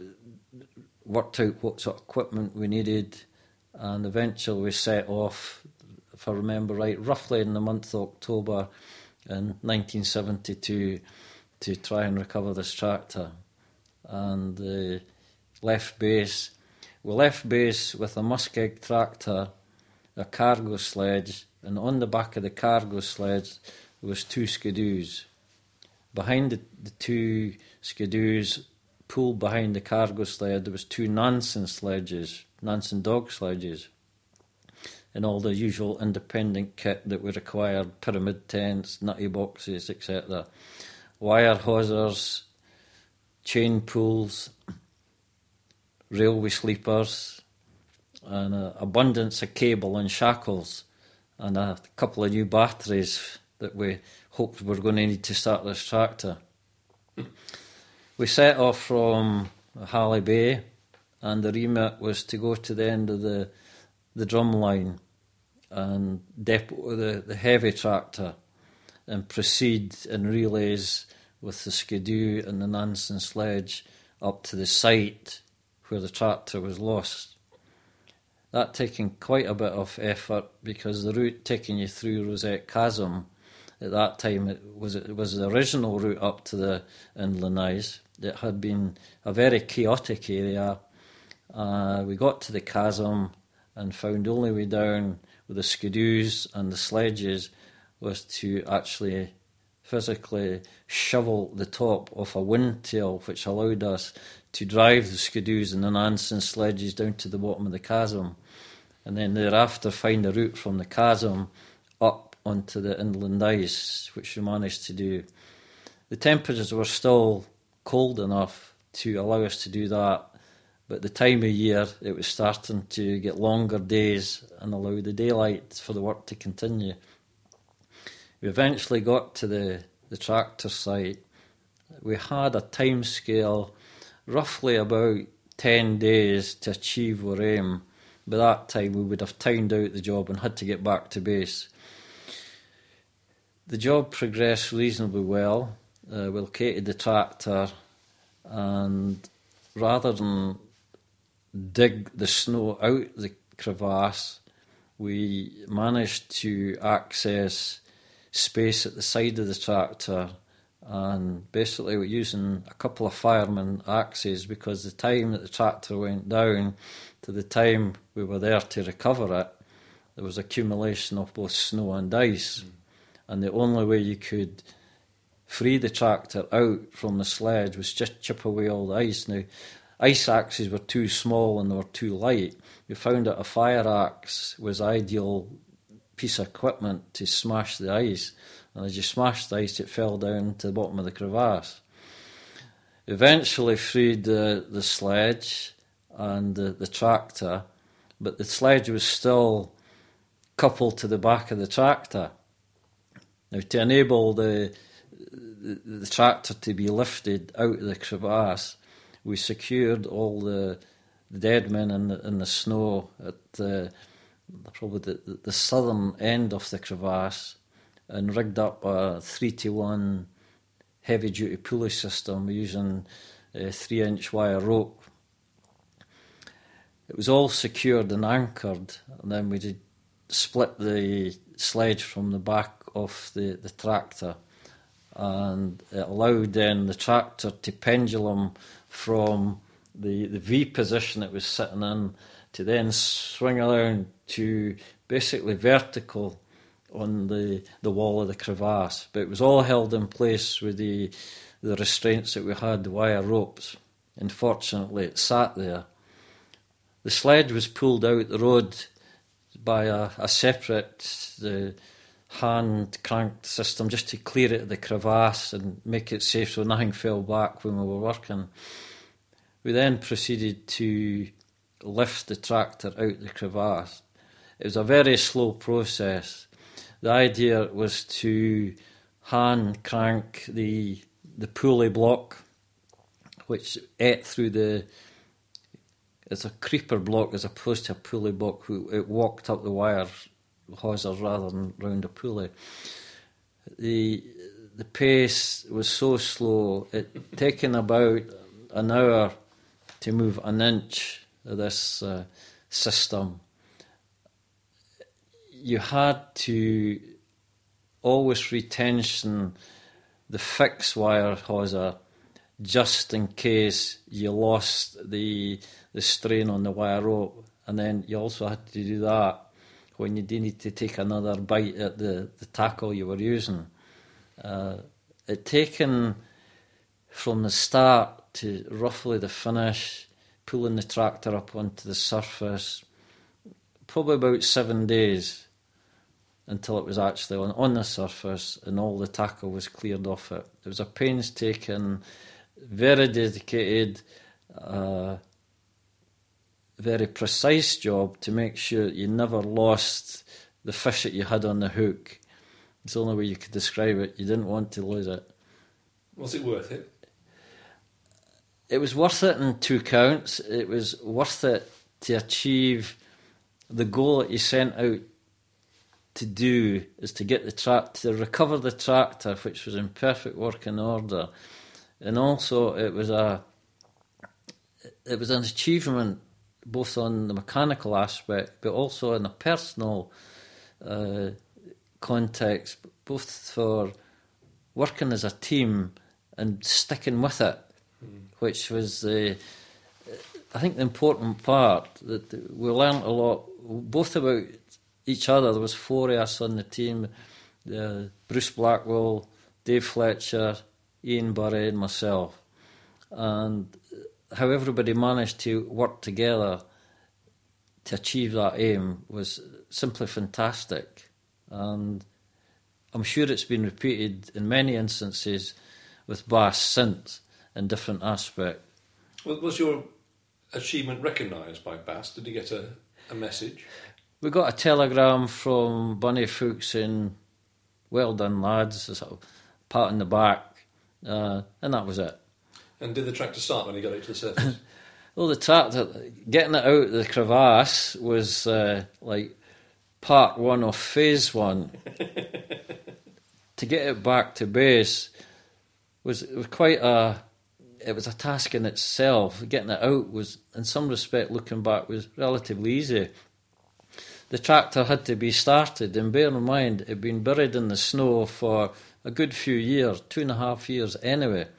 B: worked out what sort of equipment we needed, and eventually we set off, if I remember right, roughly in the month of October in nineteen seventy-two to try and recover this tractor. And uh, left base. We left base with a muskeg tractor, a cargo sledge, and on the back of the cargo sledge there was two skidoos. Behind the, the two skidoos, pulled behind the cargo sled, there was two Nansen sledges, Nansen dog sledges, and all the usual independent kit that we required, pyramid tents, nutty boxes, et cetera. Wire hawsers, chain pulls, railway sleepers, and an abundance of cable and shackles, and a couple of new batteries that we hoped we were going to need to start this tractor. We set off from Halley Bay, and the remit was to go to the end of the the drum line and depot the, the heavy tractor and proceed in relays with the skidoo and the Nansen sledge up to the site where the tractor was lost. That taking quite a bit of effort because the route taking you through Rosette Chasm at that time it was it was the original route up to the inland ice. It had been a very chaotic area. Uh, we got to the chasm and found the only way down with the skidoos and the sledges was to actually physically shovel the top of a windtail, which allowed us to drive the skidoos and the Nansen sledges down to the bottom of the chasm, and then thereafter find a route from the chasm up onto the inland ice, which we managed to do. The temperatures were still cold enough to allow us to do that, but the time of year it was starting to get longer days and allow the daylight for the work to continue. We eventually got to the, the tractor site. We had a time scale roughly about ten days to achieve our aim. By that time we would have timed out the job and had to get back to base. The job progressed reasonably well. Uh, we located the tractor, and rather than dig the snow out the crevasse, we managed to access space at the side of the tractor, and basically we're using a couple of fireman axes because the time that the tractor went down to the time we were there to recover it, there was accumulation of both snow and ice. Mm. And the only way you could free the tractor out from the sledge was just chip away all the ice. Now, ice axes were too small and they were too light. We found that a fire axe was ideal piece of equipment to smash the ice, and as you smashed the ice it fell down to the bottom of the crevasse. Eventually freed the, the sledge and the, the tractor, but the sledge was still coupled to the back of the tractor. Now, to enable the, the the tractor to be lifted out of the crevasse, we secured all the, the dead men in the, in the snow at the, probably the, the southern end of the crevasse and rigged up a three to one heavy-duty pulley system using a three-inch wire rope. It was all secured and anchored, and then we did split the sledge from the back of the, the tractor, and it allowed then the tractor to pendulum from the, the V position it was sitting in to then swing around to basically vertical on the, the wall of the crevasse. But it was all held in place with the, the restraints that we had, the wire ropes. And fortunately it sat there. The sledge was pulled out the road by a, a separate uh, hand cranked system just to clear it of the crevasse and make it safe so nothing fell back when we were working. We then proceeded to lift the tractor out the crevasse. It was a very slow process. The idea was to hand crank the the pulley block, which ate through the... It's a creeper block as opposed to a pulley block. It walked up the wire hawsers rather than round a pulley. The the pace was so slow, it taken about an hour to move an inch of this uh, system. You had to always retension the fixed wire hawser just in case you lost the the strain on the wire rope, and then you also had to do that when you did need to take another bite at the, the tackle you were using. Uh, it taken from the start to roughly the finish, pulling the tractor up onto the surface, probably about seven days until it was actually on, on the surface and all the tackle was cleared off it. It was a painstaking, very dedicated, uh, very precise job to make sure you never lost the fish that you had on the hook. It's the only way you could describe it. You didn't want to lose it.
A: Was it worth it?
B: It was worth it in two counts. It was worth it to achieve the goal that you sent out to do, is to get the track, to recover the tractor, which was in perfect working order. And also it was a it was an achievement both on the mechanical aspect, but also in a personal uh, context, both for working as a team and sticking with it, mm. which was, uh, I think, the important part. That we learned a lot, both about each other. There was four of us on the team, uh, Bruce Blackwell, Dave Fletcher, Ian Burry and myself. And how everybody managed to work together to achieve that aim was simply fantastic. And I'm sure it's been repeated in many instances with Bass since in different aspects.
A: Well, was your achievement recognised by Bass? Did you get a, a message?
B: We got a telegram from Bunny Fuchs saying, "Well done, lads," a sort of pat on the back, uh, and that was it.
A: And did the tractor start when he got it to the surface?
B: Well, the tractor, getting it out of the crevasse was uh, like part one of phase one. To get it back to base was, it was quite a, it was a task in itself. Getting it out was, in some respect, looking back, was relatively easy. The tractor had to be started, and bear in mind, it had been buried in the snow for a good few years, two and a half years anyway.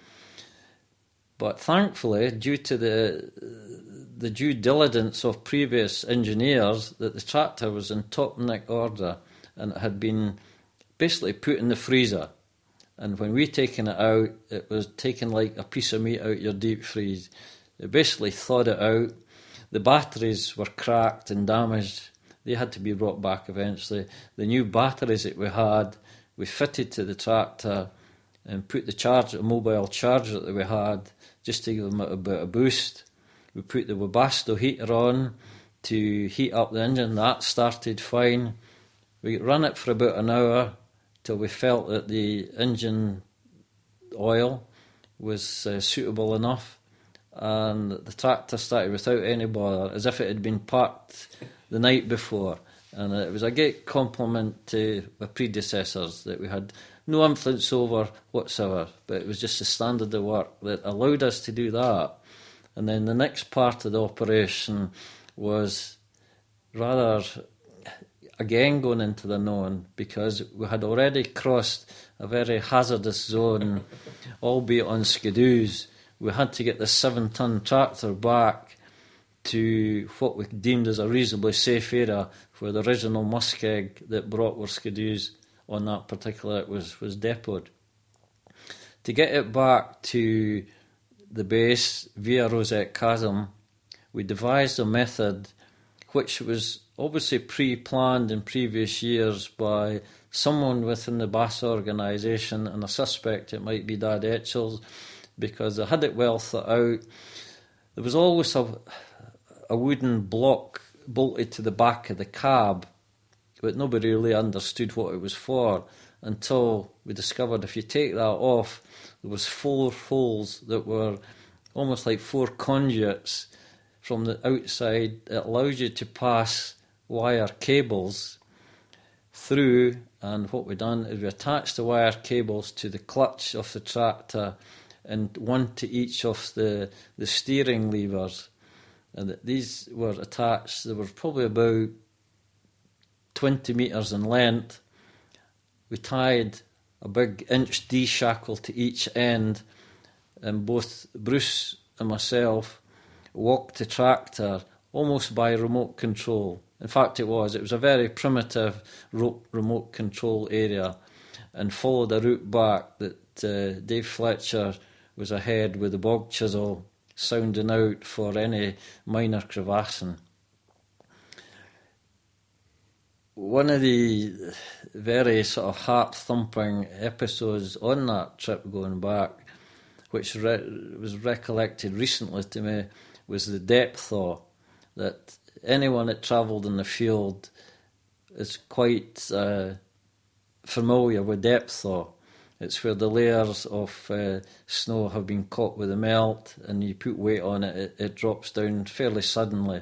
B: But thankfully, due to the the due diligence of previous engineers, that the tractor was in top-nick order and it had been basically put in the freezer. And when we taken it out, it was taken like a piece of meat out your deep freeze. They basically thawed it out. The batteries were cracked and damaged. They had to be brought back eventually. The new batteries that we had, we fitted to the tractor and put the charge, a mobile charger that we had, just to give them a bit of boost. We put the Webasto heater on to heat up the engine. That started fine. We ran it for about an hour till we felt that the engine oil was uh, suitable enough, and the tractor started without any bother, as if it had been parked the night before. And it was a great compliment to the predecessors that we had no influence over whatsoever, but it was just the standard of work that allowed us to do that. And then the next part of the operation was rather, again, going into the known, because we had already crossed a very hazardous zone, albeit on skidoos. We had to get the seven-ton tractor back to what we deemed as a reasonably safe area where the original muskeg that brought our skidoos on that particular was, was depoted. To get it back to the base via Rosette Chasm, we devised a method which was obviously pre-planned in previous years by someone within the Bass organisation, and I suspect it might be Dad Etchells, because they had it well thought out. There was always a, a wooden block bolted to the back of the cab, but nobody really understood what it was for. until we discovered if you take that off, there was four holes that were almost like four conduits from the outside. It allows you to pass wire cables through, and what we've done is we attached the wire cables to the clutch of the tractor and one to each of the, the steering levers. And these were attached, they were probably about twenty metres in length. We tied a big inch D shackle to each end, and both Bruce and myself walked the tractor almost by remote control. In fact, it was. It was a very primitive ro- remote control area, and followed a route back that uh, Dave Fletcher was ahead with the bog chisel, sounding out for any minor crevassing. One of the very sort of heart-thumping episodes on that trip going back, which re- was recollected recently to me, was the depth thaw. That anyone that travelled in the field is quite uh, familiar with depth thaw. It's where the layers of uh, snow have been caught with the melt, and you put weight on it, it, it drops down fairly suddenly.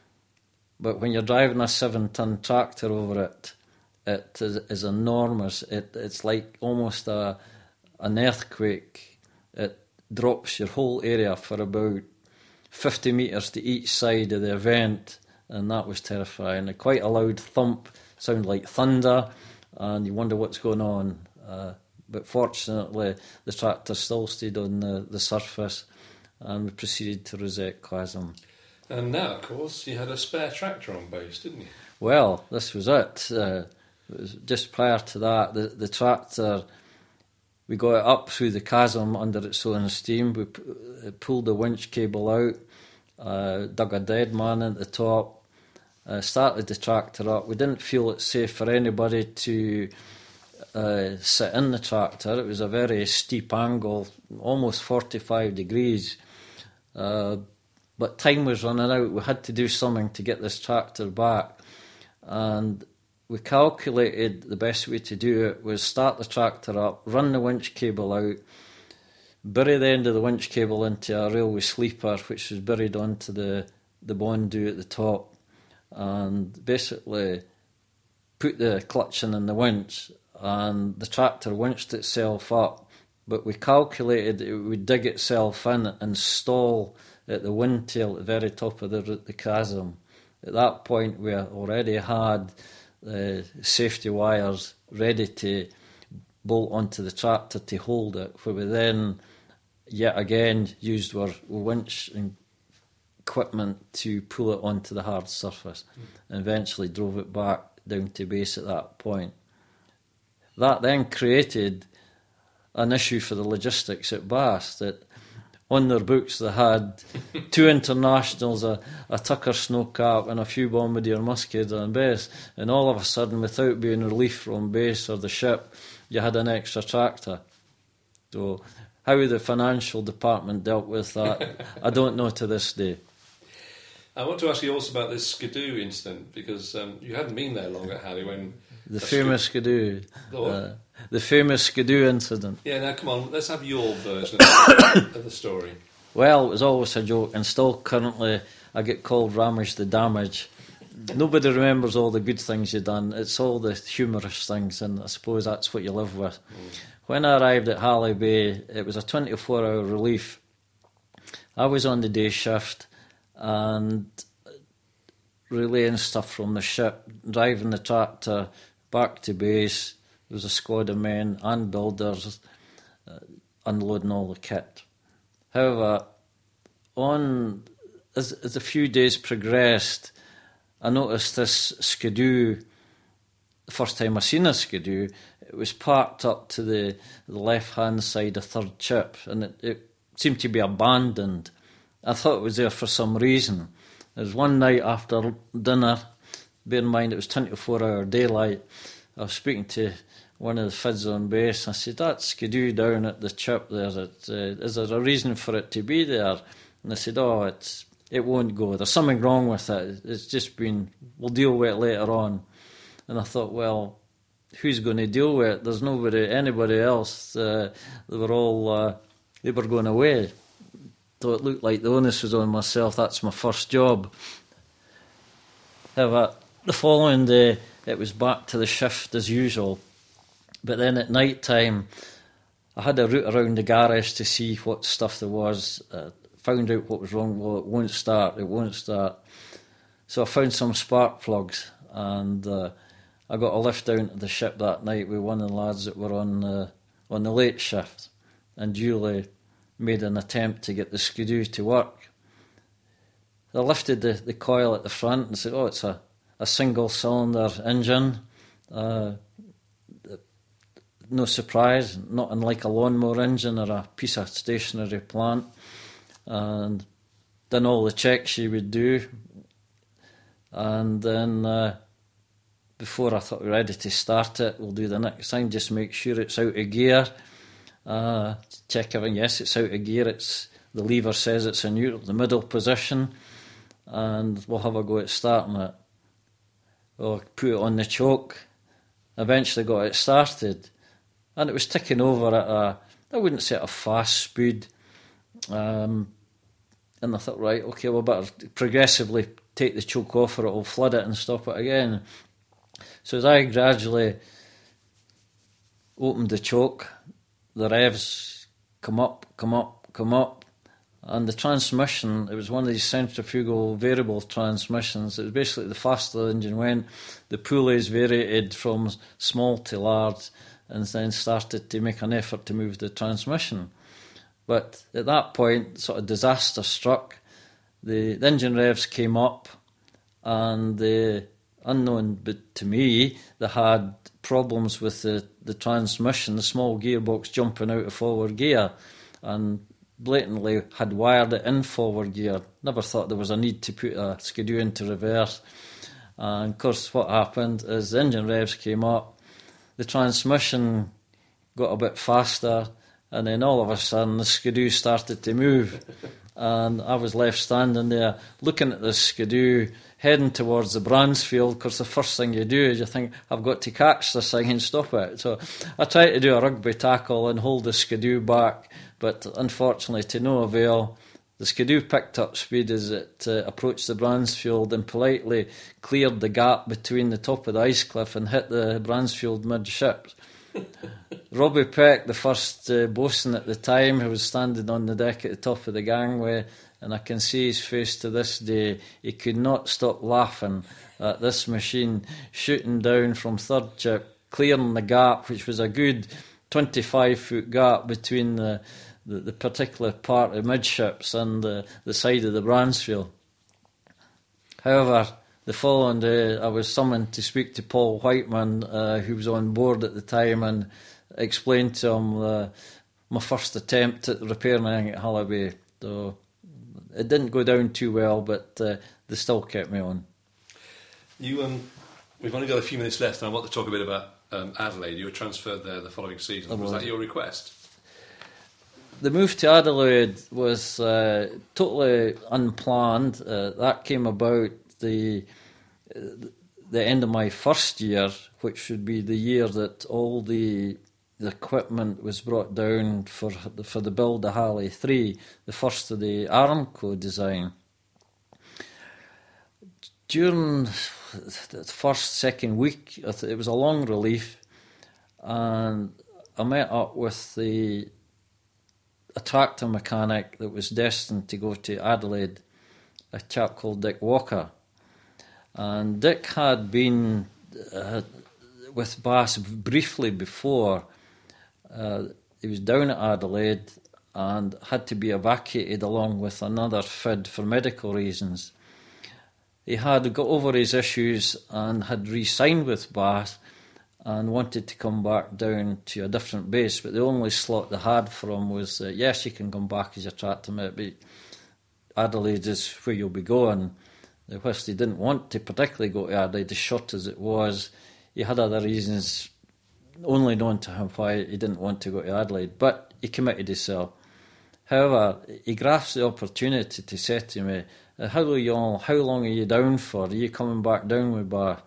B: But when you're driving a seven-ton tractor over it, it is, is enormous. It, it's like almost a, an earthquake. It drops your whole area for about fifty metres to each side of the event, and that was terrifying. Quite a loud thump, sounded like thunder, and you wonder what's going on. Uh, but fortunately, the tractor still stayed on the, the surface, and we proceeded to Rosette Chasm.
A: And now, of course, you had a spare tractor on base, didn't you?
B: Well, this was it. Uh, it was just prior to that, the, the tractor, we got it up through the chasm under its own steam. We p- pulled the winch cable out, uh, dug a dead man at the top, uh, started the tractor up. We didn't feel it safe for anybody to uh, sit in the tractor. It was a very steep angle, almost forty-five degrees. Uh, but time was running out. We had to do something to get this tractor back. And we calculated the best way to do it was start the tractor up, run the winch cable out, bury the end of the winch cable into a railway sleeper, which was buried onto the, the Bondu at the top, and basically put the clutch in and the winch, and the tractor winched itself up. But we calculated it would dig itself in and stall at the windtail at the very top of the, the chasm. At that point, we already had the safety wires ready to bolt onto the tractor to hold it, where we then yet again used our winch and equipment to pull it onto the hard surface, mm. and eventually drove it back down to base at that point. That then created an issue for the logistics at Bath, that on their books they had two internationals, a, a Tucker Snowcap and a few Bombardier Muskets on base, and all of a sudden, without being relief from base or the ship, you had an extra tractor. So how the financial department dealt with that, I don't know to this day.
A: I want to ask you also about this Skidoo incident, because um, you hadn't been there long at Halley when...
B: The famous Skidoo. Uh, the famous Skidoo incident.
A: Yeah, now come on, let's have your version of, of the story.
B: Well, it was always a joke, and still currently I get called Ramage the Damage. Nobody remembers all the good things you've done. It's all the humorous things, and I suppose that's what you live with. Mm. When I arrived at Halley Bay, it was a twenty-four hour relief. I was on the day shift and relaying stuff from the ship, driving the tractor back to base. There was a squad of men and builders uh, unloading all the kit. However, on as, as a few days progressed, I noticed this Skidoo, the first time I seen a Skidoo, it was parked up to the, the left-hand side of third chip, and it, it seemed to be abandoned. I thought it was there for some reason. There was one night after dinner, bear in mind it was twenty-four hour daylight, I was speaking to one of the fids on base. I said, "That Skidoo down at the chip there, it, uh, is there a reason for it to be there?" And they said, "Oh, it's it won't go. There's something wrong with it. It's just been, we'll deal with it later on." And I thought, well, who's going to deal with it? There's nobody, anybody else. Uh, they were all, uh, they were going away. So it looked like the onus was on myself. That's my first job. However, the following day, it was back to the shift as usual. But then at night time, I had a route around the garage to see what stuff there was. Uh, found out what was wrong. Well, it won't start, it won't start. So I found some spark plugs, and uh, I got a lift down to the ship that night with one of the lads that were on uh, on the late shift, and duly made an attempt to get the skidoo to work. I lifted the, the coil at the front and said, oh, it's a, a single cylinder engine. Uh, no surprise, not unlike a lawnmower engine or a piece of stationary plant. And done all the checks you would do. And then uh, before I thought we were ready to start it, we'll do the next thing, just make sure it's out of gear. Uh, check everything, yes, it's out of gear, it's the lever says it's in neutral, the middle position, and we'll have a go at starting it. We'll put it on the choke, eventually got it started, and it was ticking over at a, I wouldn't say at a fast speed, um, and I thought, right, okay, we'll better progressively take the choke off or it'll flood it and stop it again. So as I gradually opened the choke, the revs come up, come up, come up, and the transmission, it was one of these centrifugal variable transmissions. It was basically the faster the engine went, the pulleys variated from small to large, and then started to make an effort to move the transmission. But at that point, sort of disaster struck. The, the engine revs came up, and the unknown but to me, they had problems with the, the transmission, the small gearbox jumping out of forward gear, and blatantly had wired it in forward gear. Never thought there was a need to put a skidoo into reverse. And of course what happened is the engine revs came up, the transmission got a bit faster, and then all of a sudden the skidoo started to move. And I was left standing there looking at the skidoo heading towards the Bransfield, because the first thing you do is you think, I've got to catch this thing and stop it. So I tried to do a rugby tackle and hold the skidoo back, but unfortunately to no avail. The skidoo picked up speed as it uh, approached the Bransfield and politely cleared the gap between the top of the ice cliff and hit the Bransfield midships. Robbie Peck, the first uh, boatswain at the time, who was standing on the deck at the top of the gangway, and I can see his face to this day. He could not stop laughing at this machine shooting down from third chip, clearing the gap, which was a good twenty-five foot gap between the, the, the particular part of midships and the, the side of the Bransfield. However, the following day, I was summoned to speak to Paul Whiteman, uh, who was on board at the time, and explained to him uh, my first attempt at repairing anything at Halliday. So it didn't go down too well, but uh, they still kept me on.
A: You, um, we've only got a few minutes left, and I want to talk a bit about um, Adelaide. You were transferred there the following season. Was, was that your request?
B: The move to Adelaide was uh, totally unplanned. Uh, that came about the uh, the end of my first year, which would be the year that all the the equipment was brought down for the, for the build of Halley three, the first of the Aramco design. During the first, second week, it was a long relief, and I met up with the a tractor mechanic that was destined to go to Adelaide, a chap called Dick Walker. And Dick had been uh, with Bass briefly before. Uh, he was down at Adelaide and had to be evacuated along with another F I D for medical reasons. He had got over his issues and had re-signed with Bass and wanted to come back down to a different base, but the only slot they had for him was, uh, yes, you can come back as a tractor mate, but Adelaide is where you'll be going. Whilst he didn't want to particularly go to Adelaide, as short as it was, he had other reasons only known to him why he didn't want to go to Adelaide, but he committed himself. However, he grasped the opportunity to say to me, how long, how long are you down for? Are you coming back down with Bar?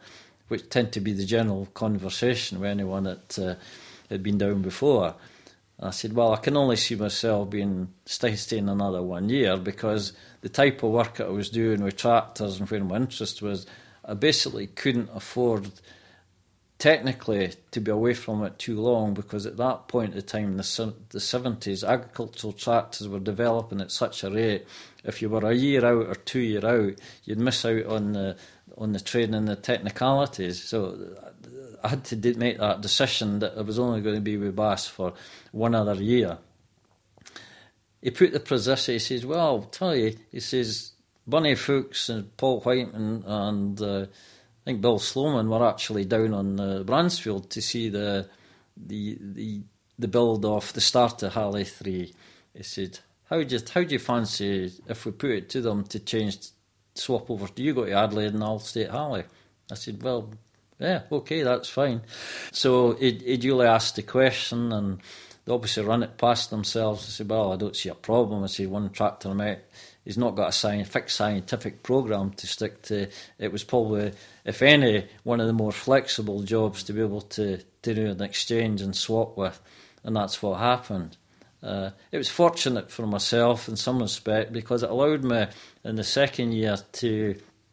B: which tend to be the general conversation with anyone that uh, had been down before. I said, well, I can only see myself being stay, staying another one year because the type of work that I was doing with tractors and where my interest was, I basically couldn't afford technically to be away from it too long, because at that point in time, the, the seventies, agricultural tractors were developing at such a rate. If you were a year out or two year out, you'd miss out on the on the training and the technicalities. So I had to make that decision that I was only going to be with Bass for one other year. He put the position, he says, well, I'll tell you, he says, Bunny Fuchs and Paul Whiteman and uh, I think Bill Sloman were actually down on uh, Bransfield to see the the the the build of the start of Halley three. He said, how do you, how do you fancy if we put it to them to change, swap over, do you go to Adelaide and I'll stay at Halley? I said, well, yeah, okay, that's fine. So he, he duly asked the question and they obviously run it past themselves. I said, well, I don't see a problem. I said, one tractor mate, he's not got a science, fixed scientific programme to stick to. It was probably, if any, one of the more flexible jobs to be able to, to do an exchange and swap with, and that's what happened. Uh, it was fortunate for myself in some respect because it allowed me in the second year to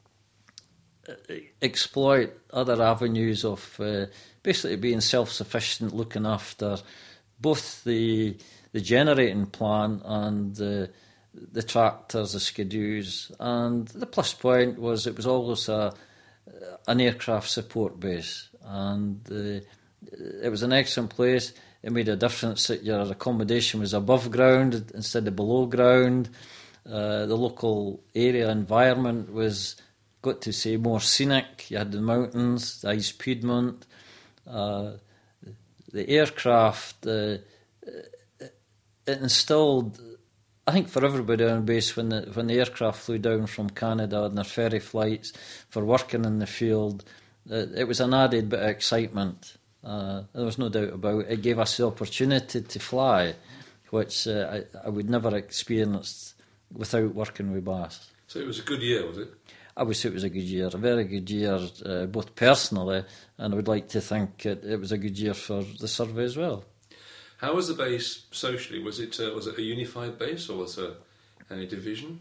B: exploit other avenues of uh, basically being self-sufficient, looking after both the the generating plant and the the tractors, the skidoos, and the plus point was it was always a an aircraft support base, and uh, it was an excellent place. It made a difference that your accommodation was above ground instead of below ground. Uh, the local area environment was, got to say, more scenic. You had the mountains, the Ice Piedmont, uh, the aircraft. Uh, it instilled, I think, for everybody on base when the when the aircraft flew down from Canada and their ferry flights for working in the field, uh, it was an added bit of excitement. Uh, there was no doubt about it. It gave us the opportunity to fly, which uh, I, I would never experienced without working with Bass.
A: So it was a good year, was it?
B: I would say it was a good year, a very good year, uh, both personally, and I would like to think it, it was a good year for the survey as well.
A: How was the base socially? Was it uh, was it a unified base or was there any division?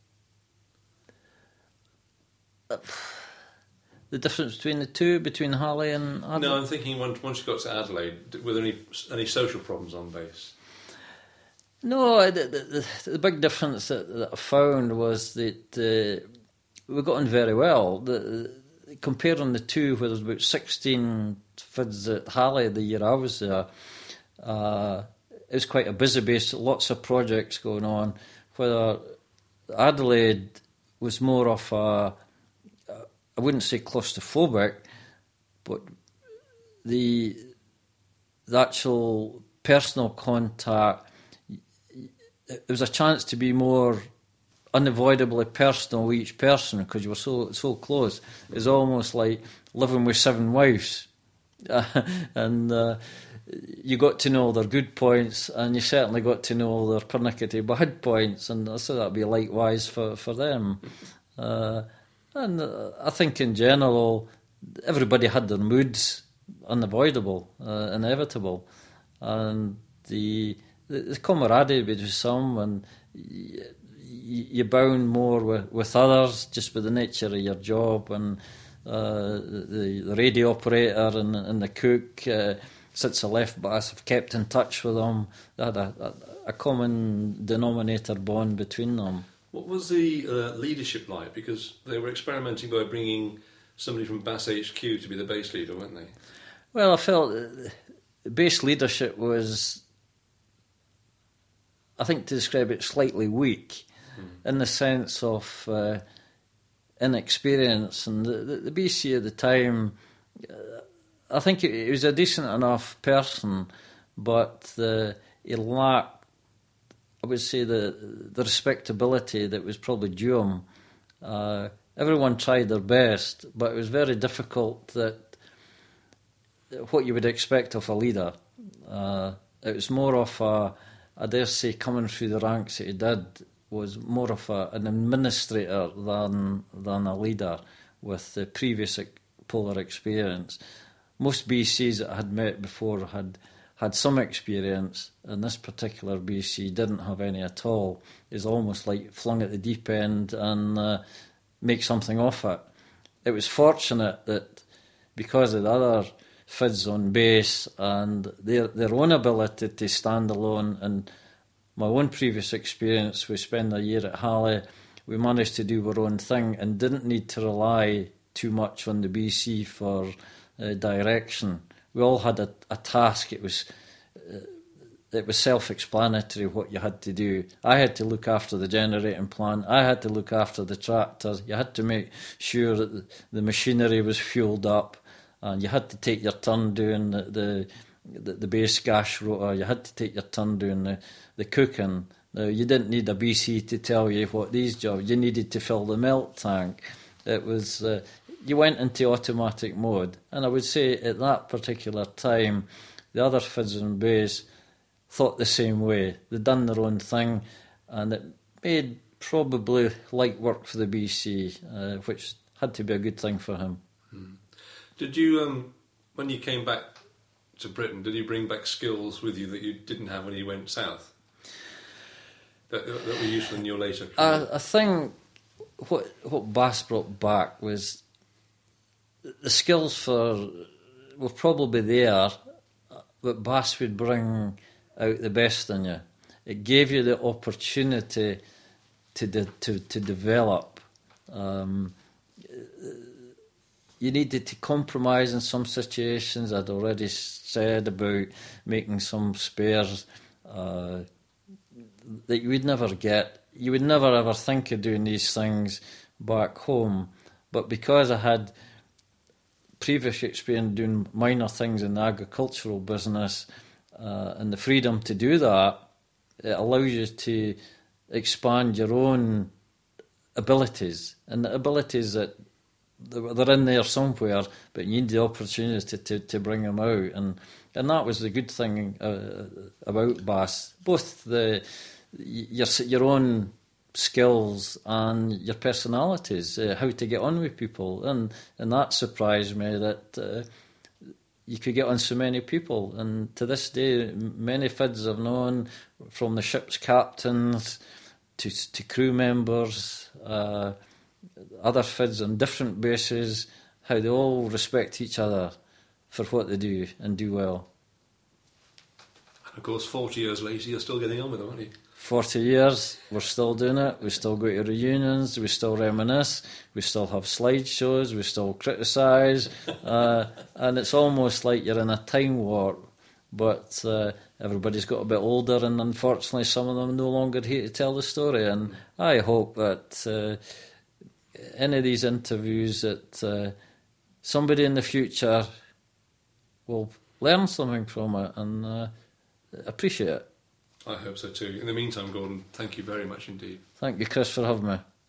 B: Uh, the difference between the two, between Halley and Adelaide?
A: No, I'm thinking once, once you got to Adelaide, were there any any social problems on base?
B: No, the, the, the big difference that, that I found was that uh, we got on very well. The, the, comparing the two, where there was about sixteen F I Ds at Halley the year I was there, uh, it was quite a busy base, lots of projects going on, where Adelaide was more of a, I wouldn't say claustrophobic, but the, the actual personal contact, it was a chance to be more unavoidably personal with each person because you were so so close. It's almost like living with seven wives. and uh, you got to know their good points and you certainly got to know their pernickety bad points, and so that'd be likewise for, for them. Uh, And uh, I think in general, everybody had their moods, unavoidable, uh, inevitable. And the, the, the camaraderie between some, and you, you bound more with, with others just by the nature of your job. And uh, the, the radio operator and, and the cook, uh, since I left Bass, I've kept in touch with them. They had a, a, a common denominator bond between them.
A: What was the uh, leadership like? Because they were experimenting by bringing somebody from Bass H Q to be the base leader, weren't they?
B: Well, I felt uh, base leadership was, I think to describe it, slightly weak mm. in the sense of uh, inexperience. And the, the, the B C at the time, uh, I think he, he was a decent enough person, but uh, he lacked, I would say, the the respectability that was probably due him. Uh, everyone tried their best, but it was very difficult that what you would expect of a leader. Uh, it was more of a, I dare say, coming through the ranks that he did, was more of a, an administrator than than a leader, with the previous polar experience. Most B Cs that I had met before had had some experience, and this particular B C didn't have any at all. It's almost like flung at the deep end and uh, make something of it. It was fortunate that because of the other F I Ds on base and their their own ability to stand alone, and my own previous experience, we spent a year at Halley, we managed to do our own thing and didn't need to rely too much on the B C for uh, direction. We all had a, a task. It was uh, it was self-explanatory what you had to do. I had to look after the generating plant. I had to look after the tractor. You had to make sure that the, the machinery was fueled up, and you had to take your turn doing the the, the, the base gas rotor. You had to take your turn doing the, the cooking. Now, you didn't need a B C to tell you what these jobs. You needed to fill the milk tank. It was uh, you went into automatic mode, and I would say at that particular time, the other F I Ds on base thought the same way. They'd done their own thing, and it made probably light work for the B C, uh, which had to be a good thing for him.
A: Hmm. Did you, um, when you came back to Britain, did you bring back skills with you that you didn't have when you went south? That, that were useful in your later career?
B: I, I think what what Bass brought back was the skills for were probably there, but Bass would bring out the best in you. It gave you the opportunity to de, to to develop. Um, you needed to compromise in some situations. I'd already said about making some spares uh, that you would never get. You would never ever think of doing these things back home. But because I had previous experience doing minor things in the agricultural business uh, and the freedom to do that, it allows you to expand your own abilities. And the abilities that they're in there somewhere, but you need the opportunity to, to, to bring them out. And and that was the good thing uh, about Bass. Both the your your own skills and your personalities, uh, how to get on with people, and and that surprised me that uh, you could get on so many people. And to this day, many F I Ds I've known, from the ship's captains to to crew members, uh, other F I Ds on different bases, how they all respect each other for what they do and do well.
A: And of course, forty years later, you're still getting on with them, aren't you?
B: forty years, we're still doing it. We still go to reunions, we still reminisce, we still have slideshows, we still criticise, uh, and it's almost like you're in a time warp. But uh, everybody's got a bit older, and unfortunately some of them are no longer here to tell the story. And I hope that uh, any of these interviews that uh, somebody in the future will learn something from it and uh, appreciate it.
A: I hope so too. In the meantime, Gordon, thank you very much indeed.
B: Thank you, Chris, for having me.